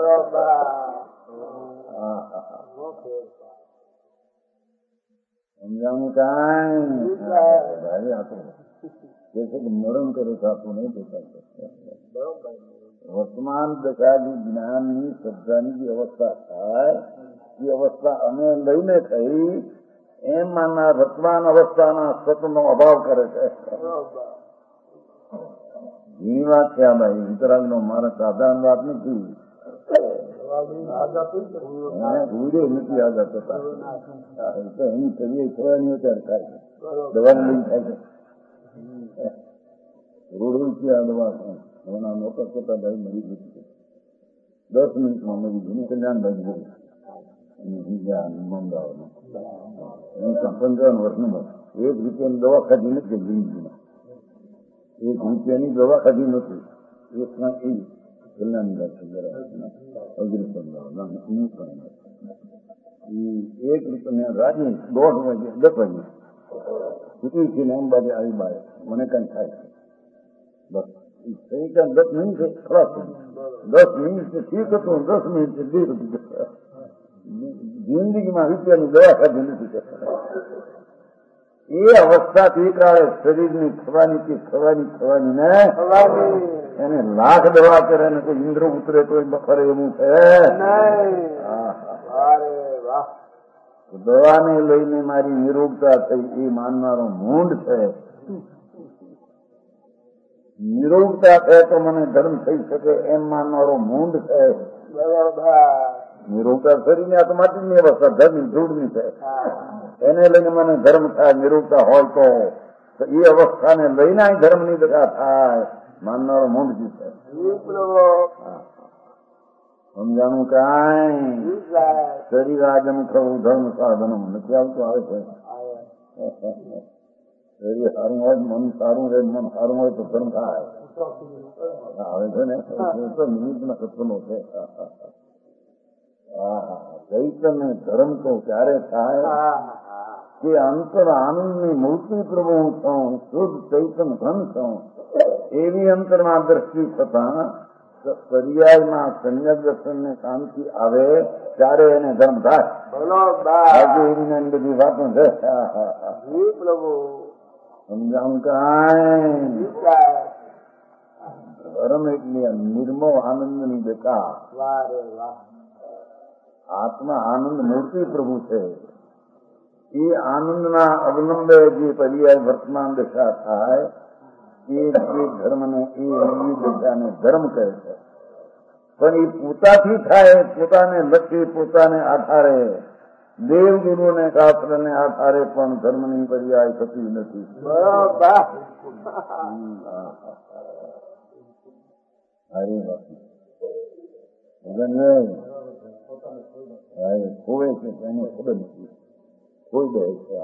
સમજાવું કાંઈ ભાઈ આપો મરણ કરે તો આપણું નહીં દેખાય. વર્તમાન દશાની જ્ઞાનની શ્રદ્ધાની જે અવસ્થા થાય એ અવસ્થા અમે લઈને થઈ એમ માનનાર વર્તમાન અવસ્થાના સતનો અભાવ કરે છે. એ વાત છે આ ભાઈ વિતરાગ નો મારા સાધારણ વાત નથી. ભૂડે નથી આગળ થતા એની તબિયત થવાની અત્યારે થાય છે. દવા લઈ થાય છે. રોડ રૂપિયા દવા એના મોટા મોટા ભાઈ મરી ગયું છે. દસ મિનિટમાં મરી ગયું. કલ્યાણ ભાઈ મંગાવવાનું પંચાવન વર્ષનું એક રૂપિયાની દવા ખાધી નથી જિંદગીમાં. એક રૂપિયાની દવા ખાધી નથી. એકમાં એ કલ્યાણ એક રૂપિયા રાજી દોઢ વાગે દસ વાગે છૂટી છે ને એમ બાજુ આવી બાય મને કઈ થાય બસ દસ મિનિટ ખરાબ દસ મિનિટ ઠીક હતું. દસ મિનિટ જિંદગીમાં રૂપિયાની દવા ખાધી નથી. એ અવસ્થાથી કાળે શરીરની થવાની કે થવાની થવાની ને એને લાખ દવા કરે ને કોઈ ઇન્દ્ર ઉતરે તો બખરે એવું છે. દવાને લઈને મારી નિરોગતા થઈ એ માનનારો મૂંઢ છે. નિરોગતા છે તો મને ધર્મ થઈ શકે એમ માનનારો મૂંઢ છે. નિરોગતા શરીરની આત્માની અવસ્થા ધર્મની ધૂળની છે. એને લઈને મને ધર્મ થાય નિરોગતા હોય તો એ અવસ્થાને લઈને ધર્મની દશા થાય માનનારો મૂંઢ જી છે. સમજાણું કાંઈ શરીર આજમ ખરું ધર્મ સાધન નથી આવતું. આવે છે શરીર સારું હોય મન સારું રહે. મન સારું હોય તો ધર્મ થાય આવે છે ને. નિમિત્તના સત્વનો છે. ચૈતન્ય ધર્મ તો ક્યારે થાય કે અંતર આનંદની મૂર્તિ પ્રભુ છું શુદ્ધ ચૈતન ધન છું એવી અંતરમાં દ્રષ્ટિ થતા પર્યાયમાં સંયમ દર્શનને શાંતિ આવે ત્યારે એને ધર્મ થાય. એની બધી વાતો છે. સમજાવું કાંઈ ધર્મ એટલે નિર્મળ આનંદની દશા. આત્મા આનંદ મૂર્તિ પ્રભુ છે. એ આનંદના અવલંબે જે પર્યાય વર્તમાન દશા થાય એ ધર્મને એ દશાને ધર્મ કહે છે. પણ એ પોતાથી થાય પોતાને લક્ષી પોતાને આધારે દેવગુરુને શાસ્ત્રને આધારે પણ ધર્મની પર્યાય થતી નથી. ખોવે છે એને ખબર નથી. કોઈ દે છે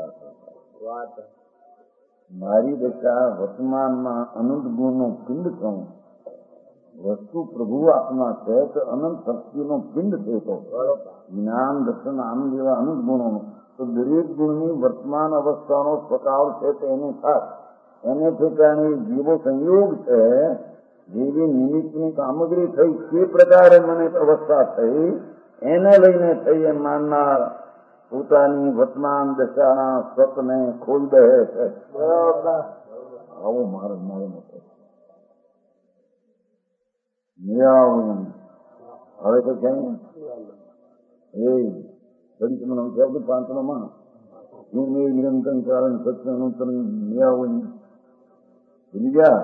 મારી દશા વર્તમાનમાં અનંત ગુણનો પિંડ છું. વસ્તુ પ્રભુ આત્મા છે તો અનંત શક્તિનો પિંડ છે. તો જ્ઞાન દર્શન આનંદ જેવા અનંત ગુણો, તો દરેક ગુણની વર્તમાન અવસ્થાનો સ્વકાળ છે તો એની ખાસ એને ઠેકાણે જેવો સંયોગ છે, જેવી નિમિત્તની સામગ્રી થઈ તે પ્રકારે મને અવસ્થા થઈ, એને લઈને થઈ એમ માનનાર પોતાની વર્તમાન દશાના સ્વતને ખોલ દે છે. આવો મારો મારો મત હવે તો ક્યાં એ ઘડી મને કહેવું પાંચમાં નિરંતર કારણ સત્યનું તમે મેળવું ભૂલી ગયા.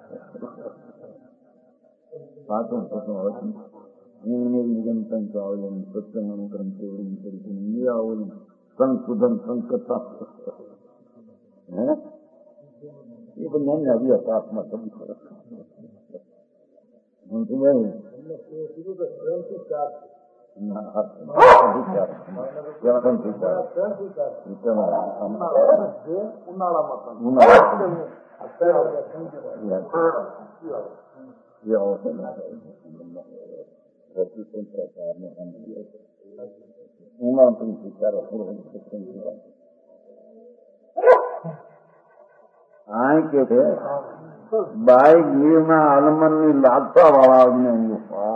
પાંચમો સત્ય નિરંતર ચાવન સત્યનું કર્મ કેવડી તરીકે મેળવું સંશોધન સંકતા હે એ પણ નાની આવી હતા આત્મા સબ આ કે છે બાય ગીરના આલમનની લાગતા વાળા અજ્ઞાનીઓ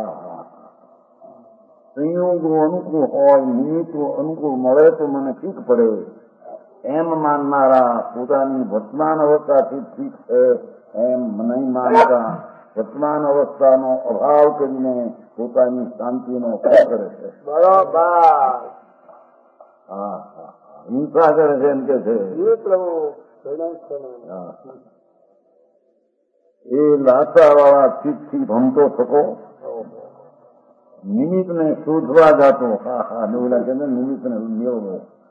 સંયોગો અનુકૂળ હોય, નિમિત્તો અનુકૂળ મળે તો મને ઠીક પડે એમ માનનારા પોતાની વર્તમાન અવસ્થાથી ઠીક છે એમ નહીં માનતા વર્તમાન અવસ્થાનો અભાવ કરીને પોતાની શાંતિનો અભાવ કરે છે. બરોબર. હા હા હિંસા કરે છે એમ કે છે. એ લાસા વાળા ચીજથી ભમતો થતો નિમિત્ત ને શોધવા જાતો. હા હા ઓલા કે નિમિત્ત ને મેળવો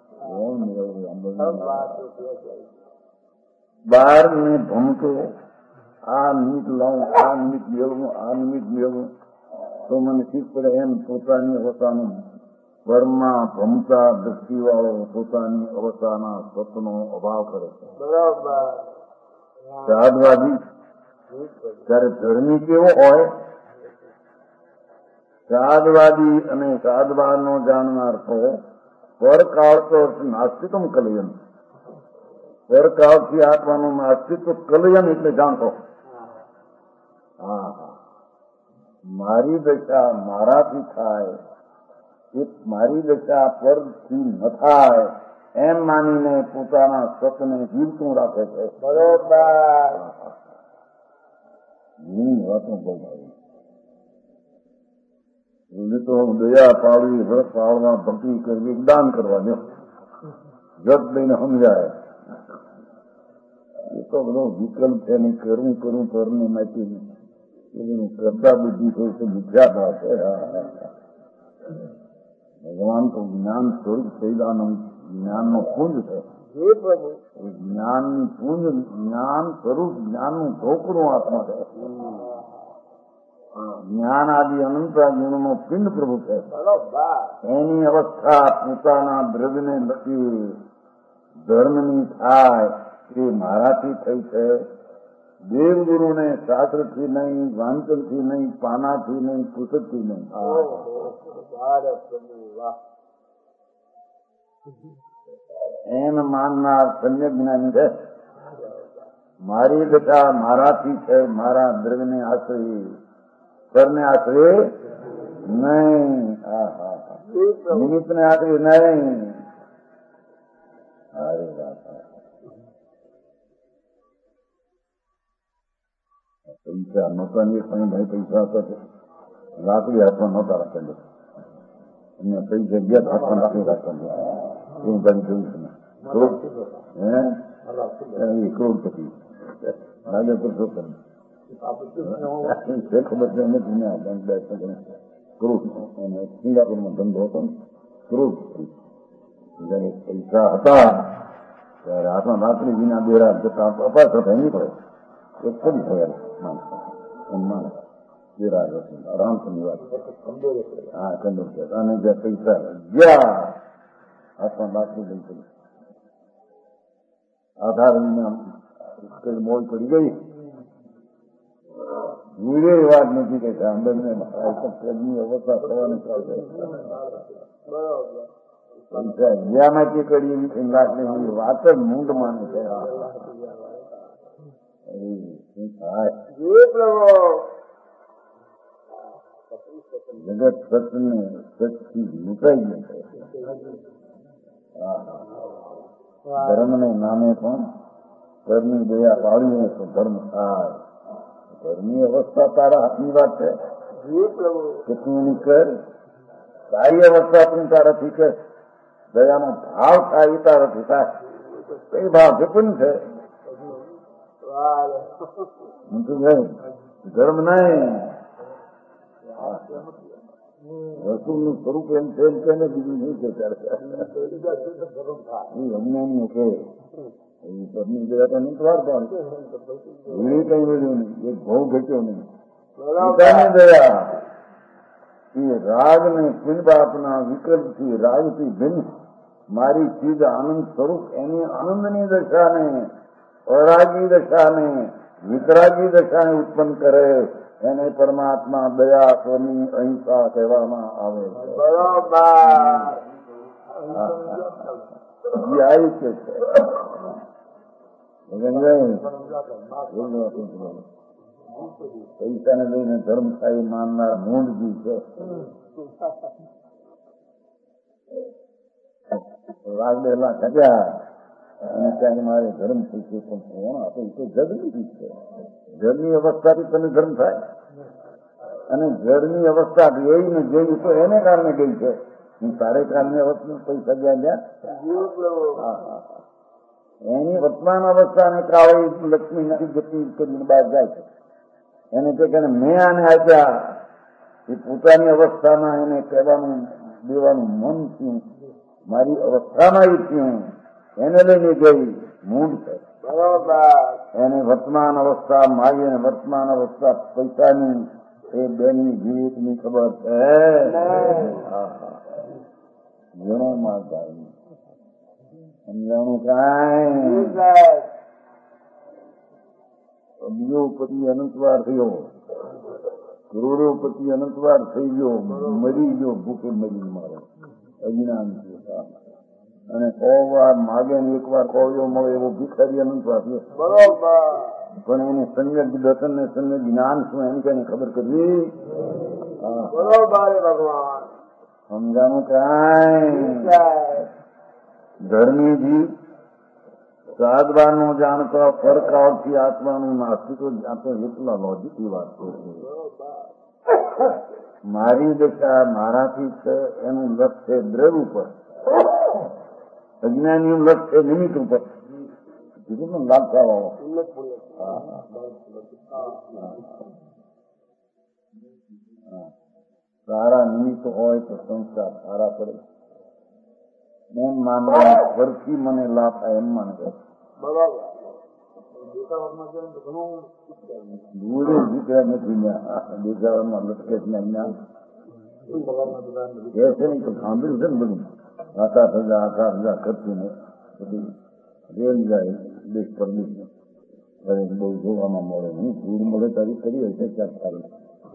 બાર ને ભમતો આ નિમિત્ત લાવું, આ નિમિત્ત મેળવું, આ નિમિત્ત મેળવું તો મને ઠીક પડે એમ પોતાની અવસ્થાનું વર્મમાં ભમતા દ્રષ્ટિવાળો પોતાની અવસ્થાના સ્વતનો અભાવ કરે છે. સાધવાદી ત્યારે ધર્મી કેવો હોય, સાધવાદી અને સાધવાદનો જાણનાર તો પરકાળ તો નાસ્તિકમ કલયન, પરકાળથી આત્માનું નાસ્તિત્વ કલયન એટલે જાણતો. હા હા મારી દશા મારાથી થાય, મારી દશા પરથી ન થાય એમ માનીને પોતાના સ્વતને જીવતું રાખે છે. બરોબર. ની વાતો બહુ આવી તો દયા પાડવી, વ્રત પાળવા, ભક્તિ કરવી, દાન કરવા જો જગ લઈને સમજાય. એ તો બધો વિકલ્પ છે નહીં, કરવું કરવું કરને માહિતી એનું કરતા બુદ્ધિ થોડી તો વિદ્યા છે. ભગવાન તો જ્ઞાન સ્વરૂપ સૈદાનંદ જ્ઞાનનો પુંજ છે. જ્ઞાનની પુંજ, જ્ઞાન સ્વરૂપ જ્ઞાનનું ઢોકરું આત્મા છે. જ્ઞાન આદિ અનંત ગુણનો પિંડ પ્રભુ છે. એની અવસ્થા પોતાના દ્રવ્યને લખી ધર્મની થાય એ મારાથી થઈ છે. દેવગુરુને શાસ્ત્રથી નહીં, વાંચનથી નહીં, પાનાથી નહીં, પુસ્તકથી નહીં. એમ માનનાર સમ્યક જ્ઞાની છે. મારી દશા મારાથી છે, મારા દ્રવ્યને આશ્રય, કરને આશ્રય નહીં, નિમિત્તને આશ્રય નહીં. અરે વાત પૈસા નહોતા ને ભાઈ પૈસા હતા લાકડી હાથમાં નહોતા રાખેલી, એમને કઈ જગ્યા હાથમાં લાકડી રાખેલી એવું ગાડી જોયું છે. હે એ કરોડપતિ રાજા પુરુષોત્તમ ખબર છે અમે કરોડ સિંગાપુરમાં ધંધો હતો ને કરોડપતિ જયારે પૈસા હતા ત્યારે હાથમાં લાકડી વિના બેરા જતા અપાર થતા નીકળે એક જ થયા માણસ બેરા રામચંદ્ર વાત હા કંદોર અને જે પૈસા ગયા હાથમાં લાકડી લઈ પડી આધાર વિના મોલ પડી ગઈ વીરે વાત નથી કે સાંભળને પદની અવસ્થા થવાની ચાલશે જ્યાંમાંથી કરી લાગણી વાત જ મૂંડ માને છે. જગત સતને સચથી લૂંટાઈ ગયું છે. ધર્મને નામે પણ ઘરની દયા પાડીને તો ધર્મ થાય. ઘરની અવસ્થા તારા હાથની વાત છે કે તું એની કર. સારી અવસ્થા તું તારાથી કર. દયાનો ભાવ થાય એ તારાથી થાય. કઈ ભાવ છે પણ છે ધર્મ નહીં. વસ્તુનું સ્વરૂપ એમ છે એમ કે ને બીજું નહીં કે અજ્ઞાનીઓ કે ઘરની દયા તો નહીં વાર પણ એ કઈ મળ્યું નહીં. એક ભાવ ઘટ્યો નહીં. પિતાની દયા એ રાગ ને પિંડબાપના વિકલ્પથી રાગથી ભિન્ન મારી ચીજ આનંદ સ્વરૂપ એની આનંદની દશાને અરાગી દશાને વિતરાગી દશાને ઉત્પન્ન કરે એને પરમાત્મા દયા સ્વની અહિંસા કહેવામાં આવે છે. પૈસાને લઈને ધર્મ થાય માનનાર મૂળજી છે. વાગડેલા ખટ્યા અને ત્યાં મારે ધર્મ થઈ છે પણ કોણ આપે તો જગની ચીજ છે. જળની અવસ્થાથી તને ધર્મ થાય અને જળની અવસ્થા જોઈને જોયું તો એને કારણે ગઈ છે. તારે કારણે અવસ્થા પૈસા ગયા ગયા એની વર્તમાન અવસ્થાને કાળે લક્ષ્મી નથી જતી કરીને બહાર જાય છે. એને કે મેં આને આપ્યા એ પોતાની અવસ્થામાં એને કહેવાનું દેવાનું મન થયું. મારી અવસ્થામાં એ થયું એને લઈને ગઈ મૂળ છે. એને વર્તમાન અવસ્થા મારી અને વર્તમાન અવસ્થા પૈસાની એ બેની જીવિતની ખબર છે. ઘણો માં કાંઈ સમજાણું કાંઈ બીજો પતિ અનંતવાર થયો, કરોડોપતિ અનંતવાર થઈ ગયો, મરી ગયો ભૂખે મરી મારો અજ્ઞાન અને સો વાર માગે ને એક વાર કોળિયો મળે એવો ભિખારી અનંતવાર થયો. પણ એને સંયક દર્શન ને સંયક જ્ઞાન શું એમ કે ખબર કરવી. સમજાનું કાંઈ ધર્મીજી સાધવાનો જાણતો ફરક આવતી આત્માનું નાસ્તિકો જાણતો એટલા લોજિકની વાત છે. મારી દશા મારાથી છે એનું લક્ષ્ય દ્રવ ઉપર, અજ્ઞાનીનું લક્ષ્ય નિમિત્ત ઉપર. કીધું ને લાભ થવા સારા નિમિત્ત હોય તો સંસ્કાર સારા પડે એમ માનવા ફરથી મને લાભ થાય એમ માને છે. દૂરે દીકરા નથી દેખાવામાં લટકે જ નહીં. એ છે ને સાંભળ્યું છે ને બધું આખા ધજા આખા ધજા ખર્ચું ને બધી રેલ જાય દેશ પરદેશ બહુ જોવામાં મળે નહીં. દૂર મળે તારી કરી હોય છે ક્યાંક સારું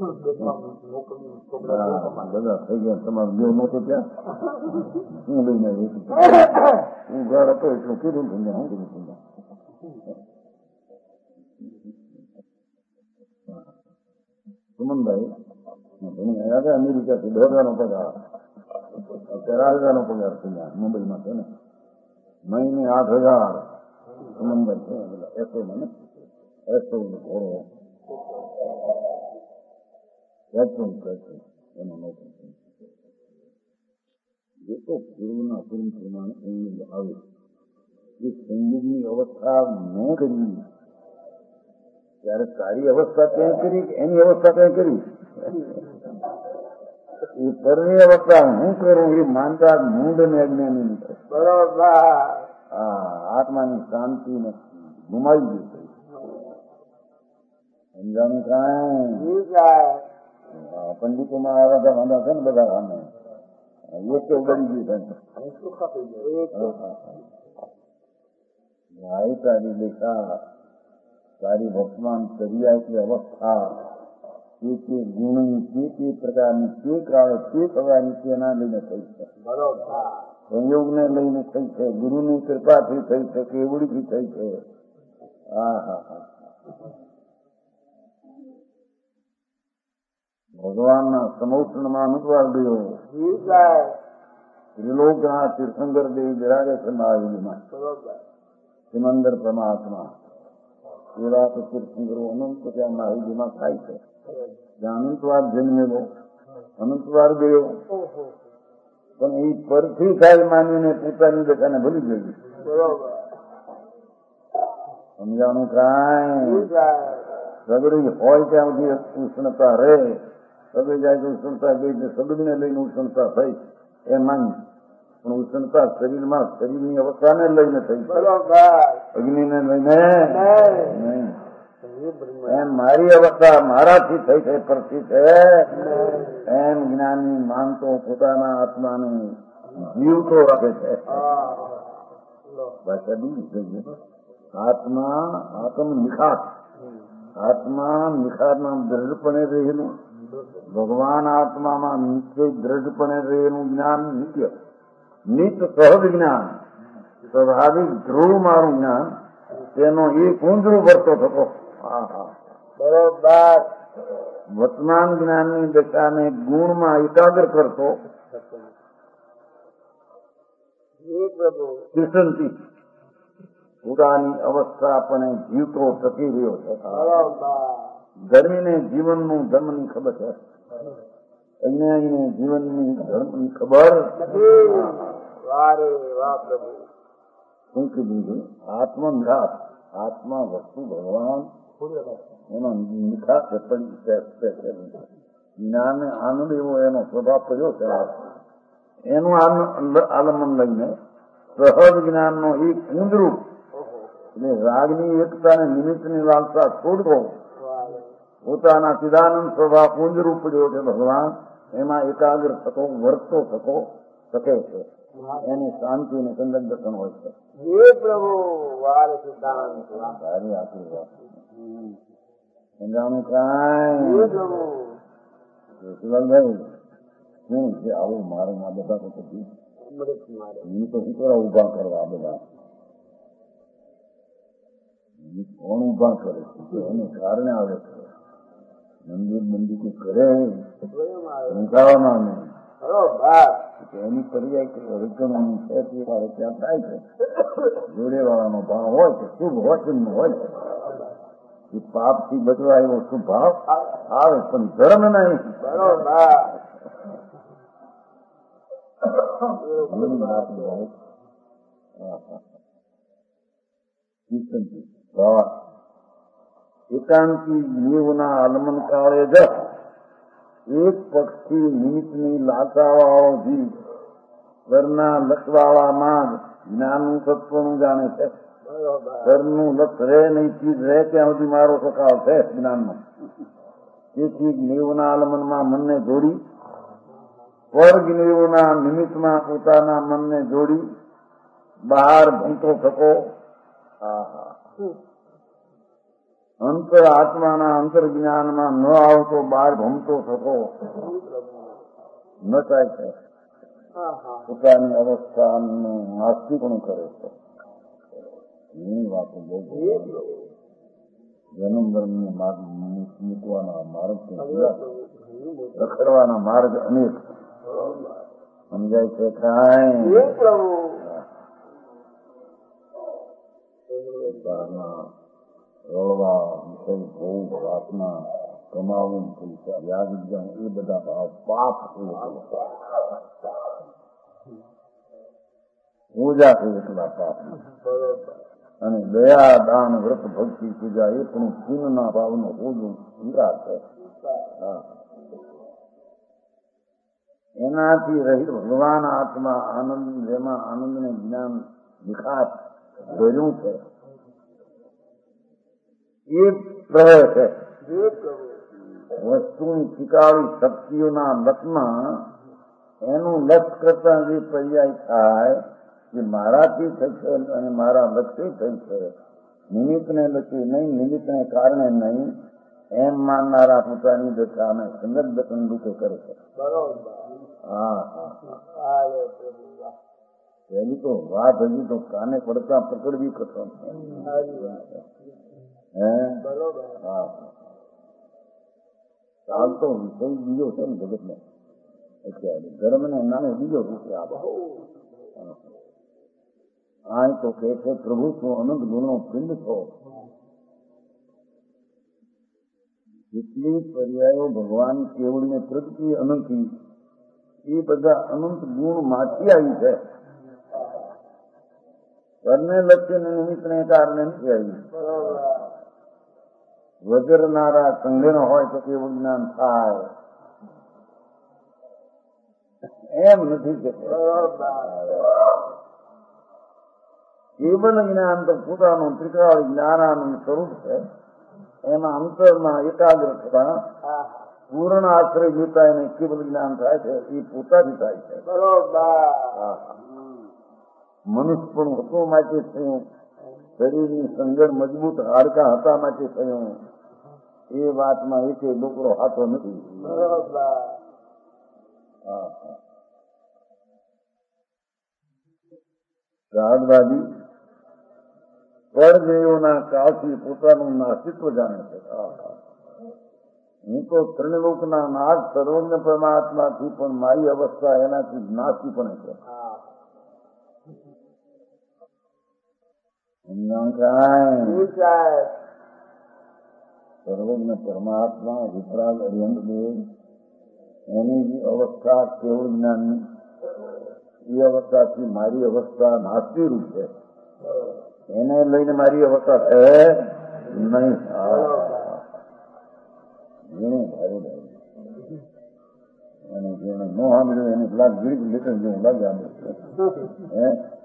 બધા થઈ ગયા. તમારું દેવ નહોતો ત્યાં હું લઈને હું ઘર હતો એટલું કીધું તમને હું કીધું તમને સુમનભાઈ આવ્યા અમેરિકાથી દોઢ હજારનો પગાર ચાર હજારનો પગાર થયા મુંબઈમાં છે ને મહિને આઠ હજાર સુમનભાઈ છે એસો મને એસો ઘોડો એનો નોકરી જે તો પૂર્વના પૂર્વ પ્રમાણે સંયોગ આવે એ સંયોગની અવસ્થા મેં કરી ત્યારે સારી અવસ્થા ત્યાં કરી એની અવસ્થા ત્યાં કરી. એ પરની અવસ્થા હું કરું એ માનતા મૂંડ ને અજ્ઞાની બરોબર. હા આત્માની શાંતિને ગુમાવી ગયું. સમજાનું કાંઈ પંડિતોમાં આવ્યા હતા વાંધા છે ને બધા આમે એક તો ઉગડી ગયું ભાઈ તારી દેખા તારી વર્તમાન કરી આપી અવસ્થા તે તે ગુણની તે તે પ્રકારની તે કાળે તે થવાની તેના લઈને થઈ છે. સંયોગને લઈને થઈ છે, ગુરુની કૃપાથી થઈ છે, કેવડીથી થઈ છે. હા હા હા ભગવાનના સમોષણમાં અનુસ્વાર ગયો. ત્રિલોકના તીર્થંકર દેવ બિરાગે છે મહાવીરમાં. સિમંદર પરમાત્મા એવા તો તીર્થંકરો અનંત ત્યાં મહાવીરમાં થાય છે. જ્યાં અનંતવાર જન્મેલો, અનંતવાર ગયો, પણ એ પરથી થાય માનીને પોતાની દશાને ભૂલી ગયું. સમજાણું કાંઈ સગડી હોય ત્યાં સુધી ઉષ્ણતા રહે, સગડી જાય તો ઉષ્ણતા ગઈ, સગડીને લઈને ઉષ્ણતા થઈ એ માની, પણ ઉષ્ણતા શરીરમાં શરીરની અવસ્થાને લઈને થઈ, અગ્નિને લઈને નહીં. એમ મારી અવસ્થા મારાથી થઈ છે, પરથી છે. એમ જ્ઞાની માનતો પોતાના આત્માને જીવતો રાખે છે. ભાષા બીજી આત્મા આત્મ નિખાત, આત્મા નિખાતમાં દ્રઢપણે રહેલું, ભગવાન આત્મામાં નિશ્ચય દ્રઢપણે રહેલું જ્ઞાન નિત્ય નિત્ય સહજ જ્ઞાન, સ્વાભાવિક ધ્રુવ મારું જ્ઞાન, તેનો એ કુંજરું ભરતો થતો. હા હા બરોબર. વર્તમાન જ્ઞાનની દશાને ગુણમાં એકાગ્ર કરતો કિશનથી પોતાની અવસ્થા પણ જીવતો ટકી રહ્યો છે. ગરમીને જીવનનું ધર્મની ખબર છે, અજ્ઞાનીને જીવનની ધર્મની ખબર. શું કીધું? આત્મનિખાસ, આત્મા વસ્તુ ભગવાન એનો નિખાસ જ્ઞાન આનંદ એવો એનો સ્વભાવ પડ્યો છે. એનું આલમન લઈને સહજ જ્ઞાનનો એક કુંજરૂપ એટલે રાગની એકતાને નિમિત્તની લાલસા છોડતો પોતાના ચિદાનંદ સ્વભાવ કુંજરૂપ પડ્યો છે ભગવાન, એમાં એકાગ્ર થતો વર્તતો થતો શકે છે. એની શાંતિ અને સંદર્ભ દર્શન હોય છે. ભારી આશીર્વાદ સમજાણું કાંઈ શિવાલભાઈ શું છે આવું મારે આ બધા તો પછી હું તો શીખવા ઉભા કરવા બધા કોણ ઉભા કરે છે એને કારણે આવે છે. મંદિર મંદિર કરે સંખાવાના નહીં એની પર્યાય રજગણોનું છે તે વાળે ત્યાં થાય છે. જોડે વાળાનો ભાવ હોય છે, શુભ વચન હોય છે. એ પાપ થી બચવા એવો શુભ ભાવ આવે પણ ધર્મ નહીં. એકાંતી જીવના આલમન કાળે જ એક પક્ષથી નિમિત્તની લાચાવાળો જીવ ઘરના લક્ષવાળામાં જ જ્ઞાનનું તત્વનું જાણે છે. ઘરનું લક્ષ રહે નહીં, ચીજ રહે ત્યાં સુધી મારો સકાવ છે જ્ઞાનનો. તેથી જ્ઞેવના આલમનમાં મનને જોડી, પર જ્ઞેવના નિમિત્તમાં પોતાના મનને જોડી બહાર ભમતો થકો. અંતર આત્માના અંતર જ્ઞાનમાં ન આવતો બહાર ભમતો થતો ન થાય છે. પોતાની અવસ્થાનું નાસ્તિકનું કરે છે. એની વાતો બહુ જન્મ ધર્મને માર્ગ મૂકવાના માર્ગ રખડવાના માર્ગ અનેક સમજાય છે. કાંઈ રળવા વિષય ભોગ વાસના કમાવું પૈસા વ્યાજ એ બધા ભાવ પાપ પૂજા છે એટલા પાપ. અને દયા દાન વ્રત ભક્તિ પૂજા એ પણ ચીનના ભાવનો હોવું વિરાટ છે. એનાથી રહી ભગવાન આત્મા આનંદ, જેમાં આનંદ ને જ્ઞાન વિકાસ ભર્યું છે એ પ્રહર છે. વસ્તુની શીખાવી શક્તિઓના લક્ષમાં એનું લક્ષ કરતા જે પર્યાય થાય કે મારાથી થશે અને મારા લક્ષ્ય થઈ છે, નિમિત્તને લક્ષ્ય નહીં, નિમિત્તને કારણે નહીં, એમ માનનારા પોતાની દશાને સંગત દર્શન રૂપે કરે છે. હા હા હા પેલી તો વાત હજી તો કાને પડતા પકડવી કઠણ હે હા ચાલ તો વિષય બીજો છે ને જગત ને અત્યારે ધર્મ ને નામે બીજો રૂપે આ આ તો કે છે પ્રભુ શું અનંત ગુણનો પિંડ છો. જેટલી પર્યાયો ભગવાન કેવળને પ્રગતિ અનંતી એ બધા અનંત ગુણ માંથી આવી છે. ઘરને લક્ષ્યને નિમિત્તને કારણે નથી આવી. વજરનારા સંઘન હોય તો કેવું જ્ઞાન થાય એમ નથી કે કેવલ જ્ઞાન તો પોતાનું ત્રિકાળ જ્ઞાનાનું સ્વરૂપ છે. એમાં અંતરમાં એકાગ્ર થતા પૂર્ણ આશ્રય જોતા એને કેવલ જ્ઞાન થાય છે. એ પોતાથી થાય છે. મનુષ્ય પણ હતો માટે થયું, શરીરની સંગણ મજબૂત હાડકા હતા માટે થયું. એ વાતમાં એક ડોકરો હાથો નથી. રાહતવાદી પરદેવોના કાળથી પોતાનું નાસ્તિત્વ જાણે છે. હું તો ત્રિલોકના નાથ સર્વજ્ઞ પરમાત્માથી પણ મારી અવસ્થા એનાથી નાસ્તી પણ છે. સર્વજ્ઞ પરમાત્મા વિતરાગ અરિહંત દેવ એની જે અવસ્થા કેવળ જ્ઞાનની એ અવસ્થાથી મારી અવસ્થા નાસ્તી રૂપ છે. એને લઈને મારી અવસ્થા છે નહીં. જેને ભારે ભારે એને જેને ન સાંભળ્યું એને લાગ ગીરી લેટર જેવું લાગે આમ હે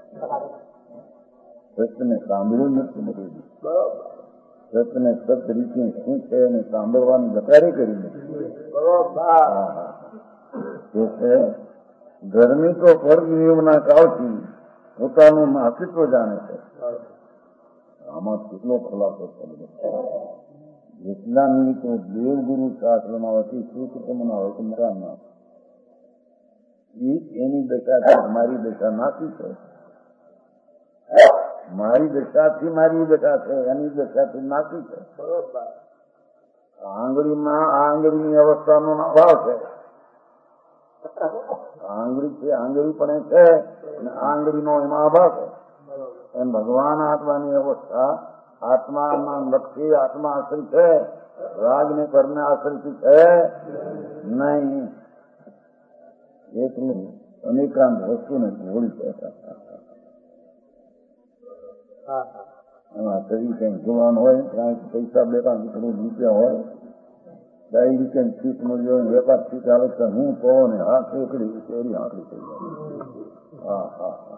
સત્યને સાંભળ્યું નથી બધું. સત્યને સત્ય રીતે શું છે એને સાંભળવાની ગતારી કરી નથી. ગરમી તો પરજીવના કાળથી પોતાનું અસ્તિત્વ જાણે છે. આમાં કેટલો ખુલાસો છે. જેટલાની તો દેવગુરુ શાસ્ત્રમાં હતી શ્રીકૃષ્ણના હોય કે મરાના એની દશા મારી દશા નાખી છે. મારી દશાથી મારી દશા છે, એની દશાથી નાખી છે. આંગળીમાં આંગળીની અવસ્થાનો અભાવ છે. આંગળી છે આંગળી પણ છે અને આંગળીનો એમાં અભાવ છે. એમ ભગવાન આત્માની અવસ્થા આત્મામાં લક્ષી આત્મા આશ્રિત છે, રાગ ને કર્મ આશ્રિત છે નહીં. એટલું અનેકાંત વસ્તુને ભૂલ છે. એમાં શરીર કંઈક જોવાનું હોય, કાંઈક પૈસા બે પાંચ રૂપિયા હોય, ડાયરી કંઈક સીટ મળ્યો વેપાર સીટ આવે તો હું કહો ને હાથ એકડી શેરી આંકડી થઈ જાય. હા હા હા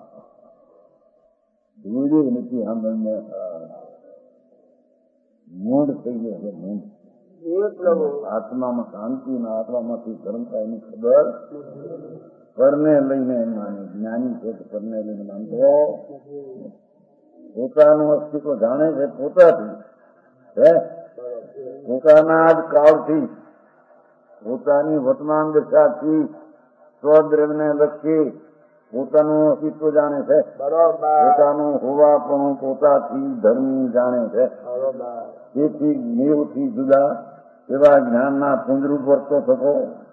જોયું નથી સાંભળને મૂળ થઈ ગયો છે. મૂળ આત્મામાં શાંતિ ના આત્મામાંથી ધર્મ થાય એની ખબર પરને લઈને એમ માને. જ્ઞાની છે તો પરને લઈને માનતો પોતાનું અસ્તિત્વ જાણે છે પોતાથી હે પોતાના જ કાળથી પોતાની વર્તમાન દશાથી સ્વદ્રવ્યને લક્ષી પોતાનું અસ્તિત્વ જાણે છે. પોતાનું હોવાપણું પોતાથી ધર્મી જાણે છે. તેથી મેવથી જુદા એવા જ્ઞાનના પુંજરૂપ વર્તો થતો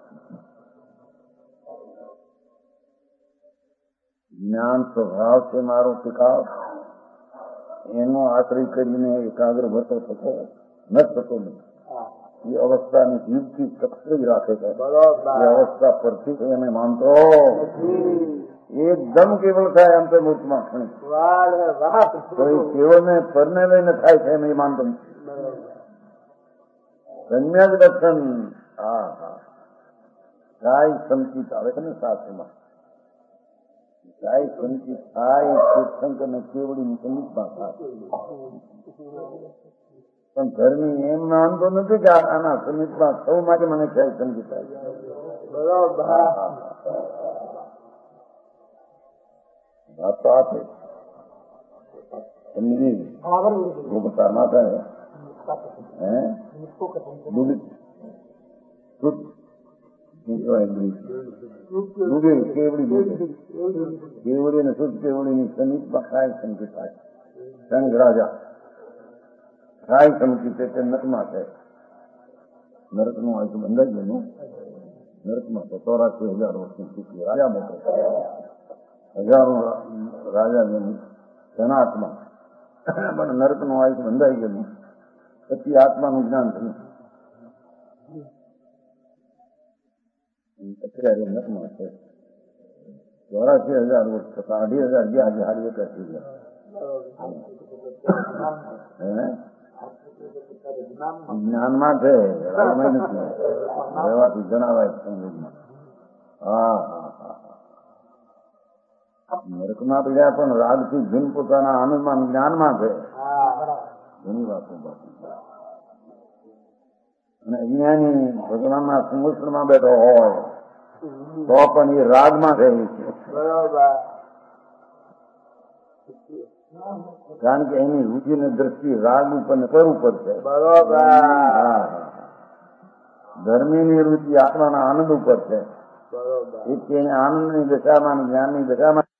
જ્ઞાન સ્વભાવ છે મારો ટીકાવ એનો આશ્રય કરીને એકાગ્ર ભરતો થતો ન થતો નહીં. એ અવસ્થાની જીવથી સક્રિય રાખે છે. એ અવસ્થા પરથી એને માનતો એકદમ કેવળ થાય એમ તો મૂર્તમાં કેવળ ને પરને લઈને થાય છે એમ એ માનતો સમ્યક દર્શન. હા હા કાય સંચિત આવે છે ને શાસ્ત્રમાં કાય સંચિત થાય તીર્થંકર ને કેવડી સંગીતમાં થાય. પણ ધર્મી એમ માનતો નથી કે આના સંગીતમાં સૌ માટે મને ક્યાંય સંગીત થાય. વાત તો આપે એમની બતા ના થાય હે ડૂબી શુદ્ધ ડૂબી કેવડી ડૂબે કેવડી ને શુદ્ધ કેવડીની સમીપમાં ખાય સમકી થાય સંઘ રાજા ખાય સમકી છે તે નરકમાં છે નરકનું આ તો બંધાઈ ગયું નરકમાં તો ચોરાસી હજાર વર્ષની સ્થિતિ રાજા મોટો હજારો રાજા જનાત્મા પણ નરકનું આ તો બંધાઈ ગયેલું પછી આત્માનું જ્ઞાન થયું અત્યારે નરકમાં છે ચોરાસી હજાર વર્ષ થતા અઢી હજાર ગયા આજે હારી એક થઈ ગયા જ્ઞાનમાં છે રહેવાથી જણાવાય સંગીતમાં હા હા હા નરકમાં પડ્યા પણ રાગથી ભીન પોતાના આનંદમાં જ્ઞાનમાં છે ઘણી વાતો બાકી અને અજ્ઞાની ભગવાનના સંગોષ્ઠમાં બેઠો હોય તો પણ એ રાગમાં થયેલી છે કારણ કે એની રુચિ ને દ્રષ્ટિ રાગ ઉપર ને પર ઉપર છે બરોબર ધર્મીની રુચિ આત્માના આનંદ ઉપર છે બરોબર એ આનંદની દશામાં જ્ઞાનની દશામાં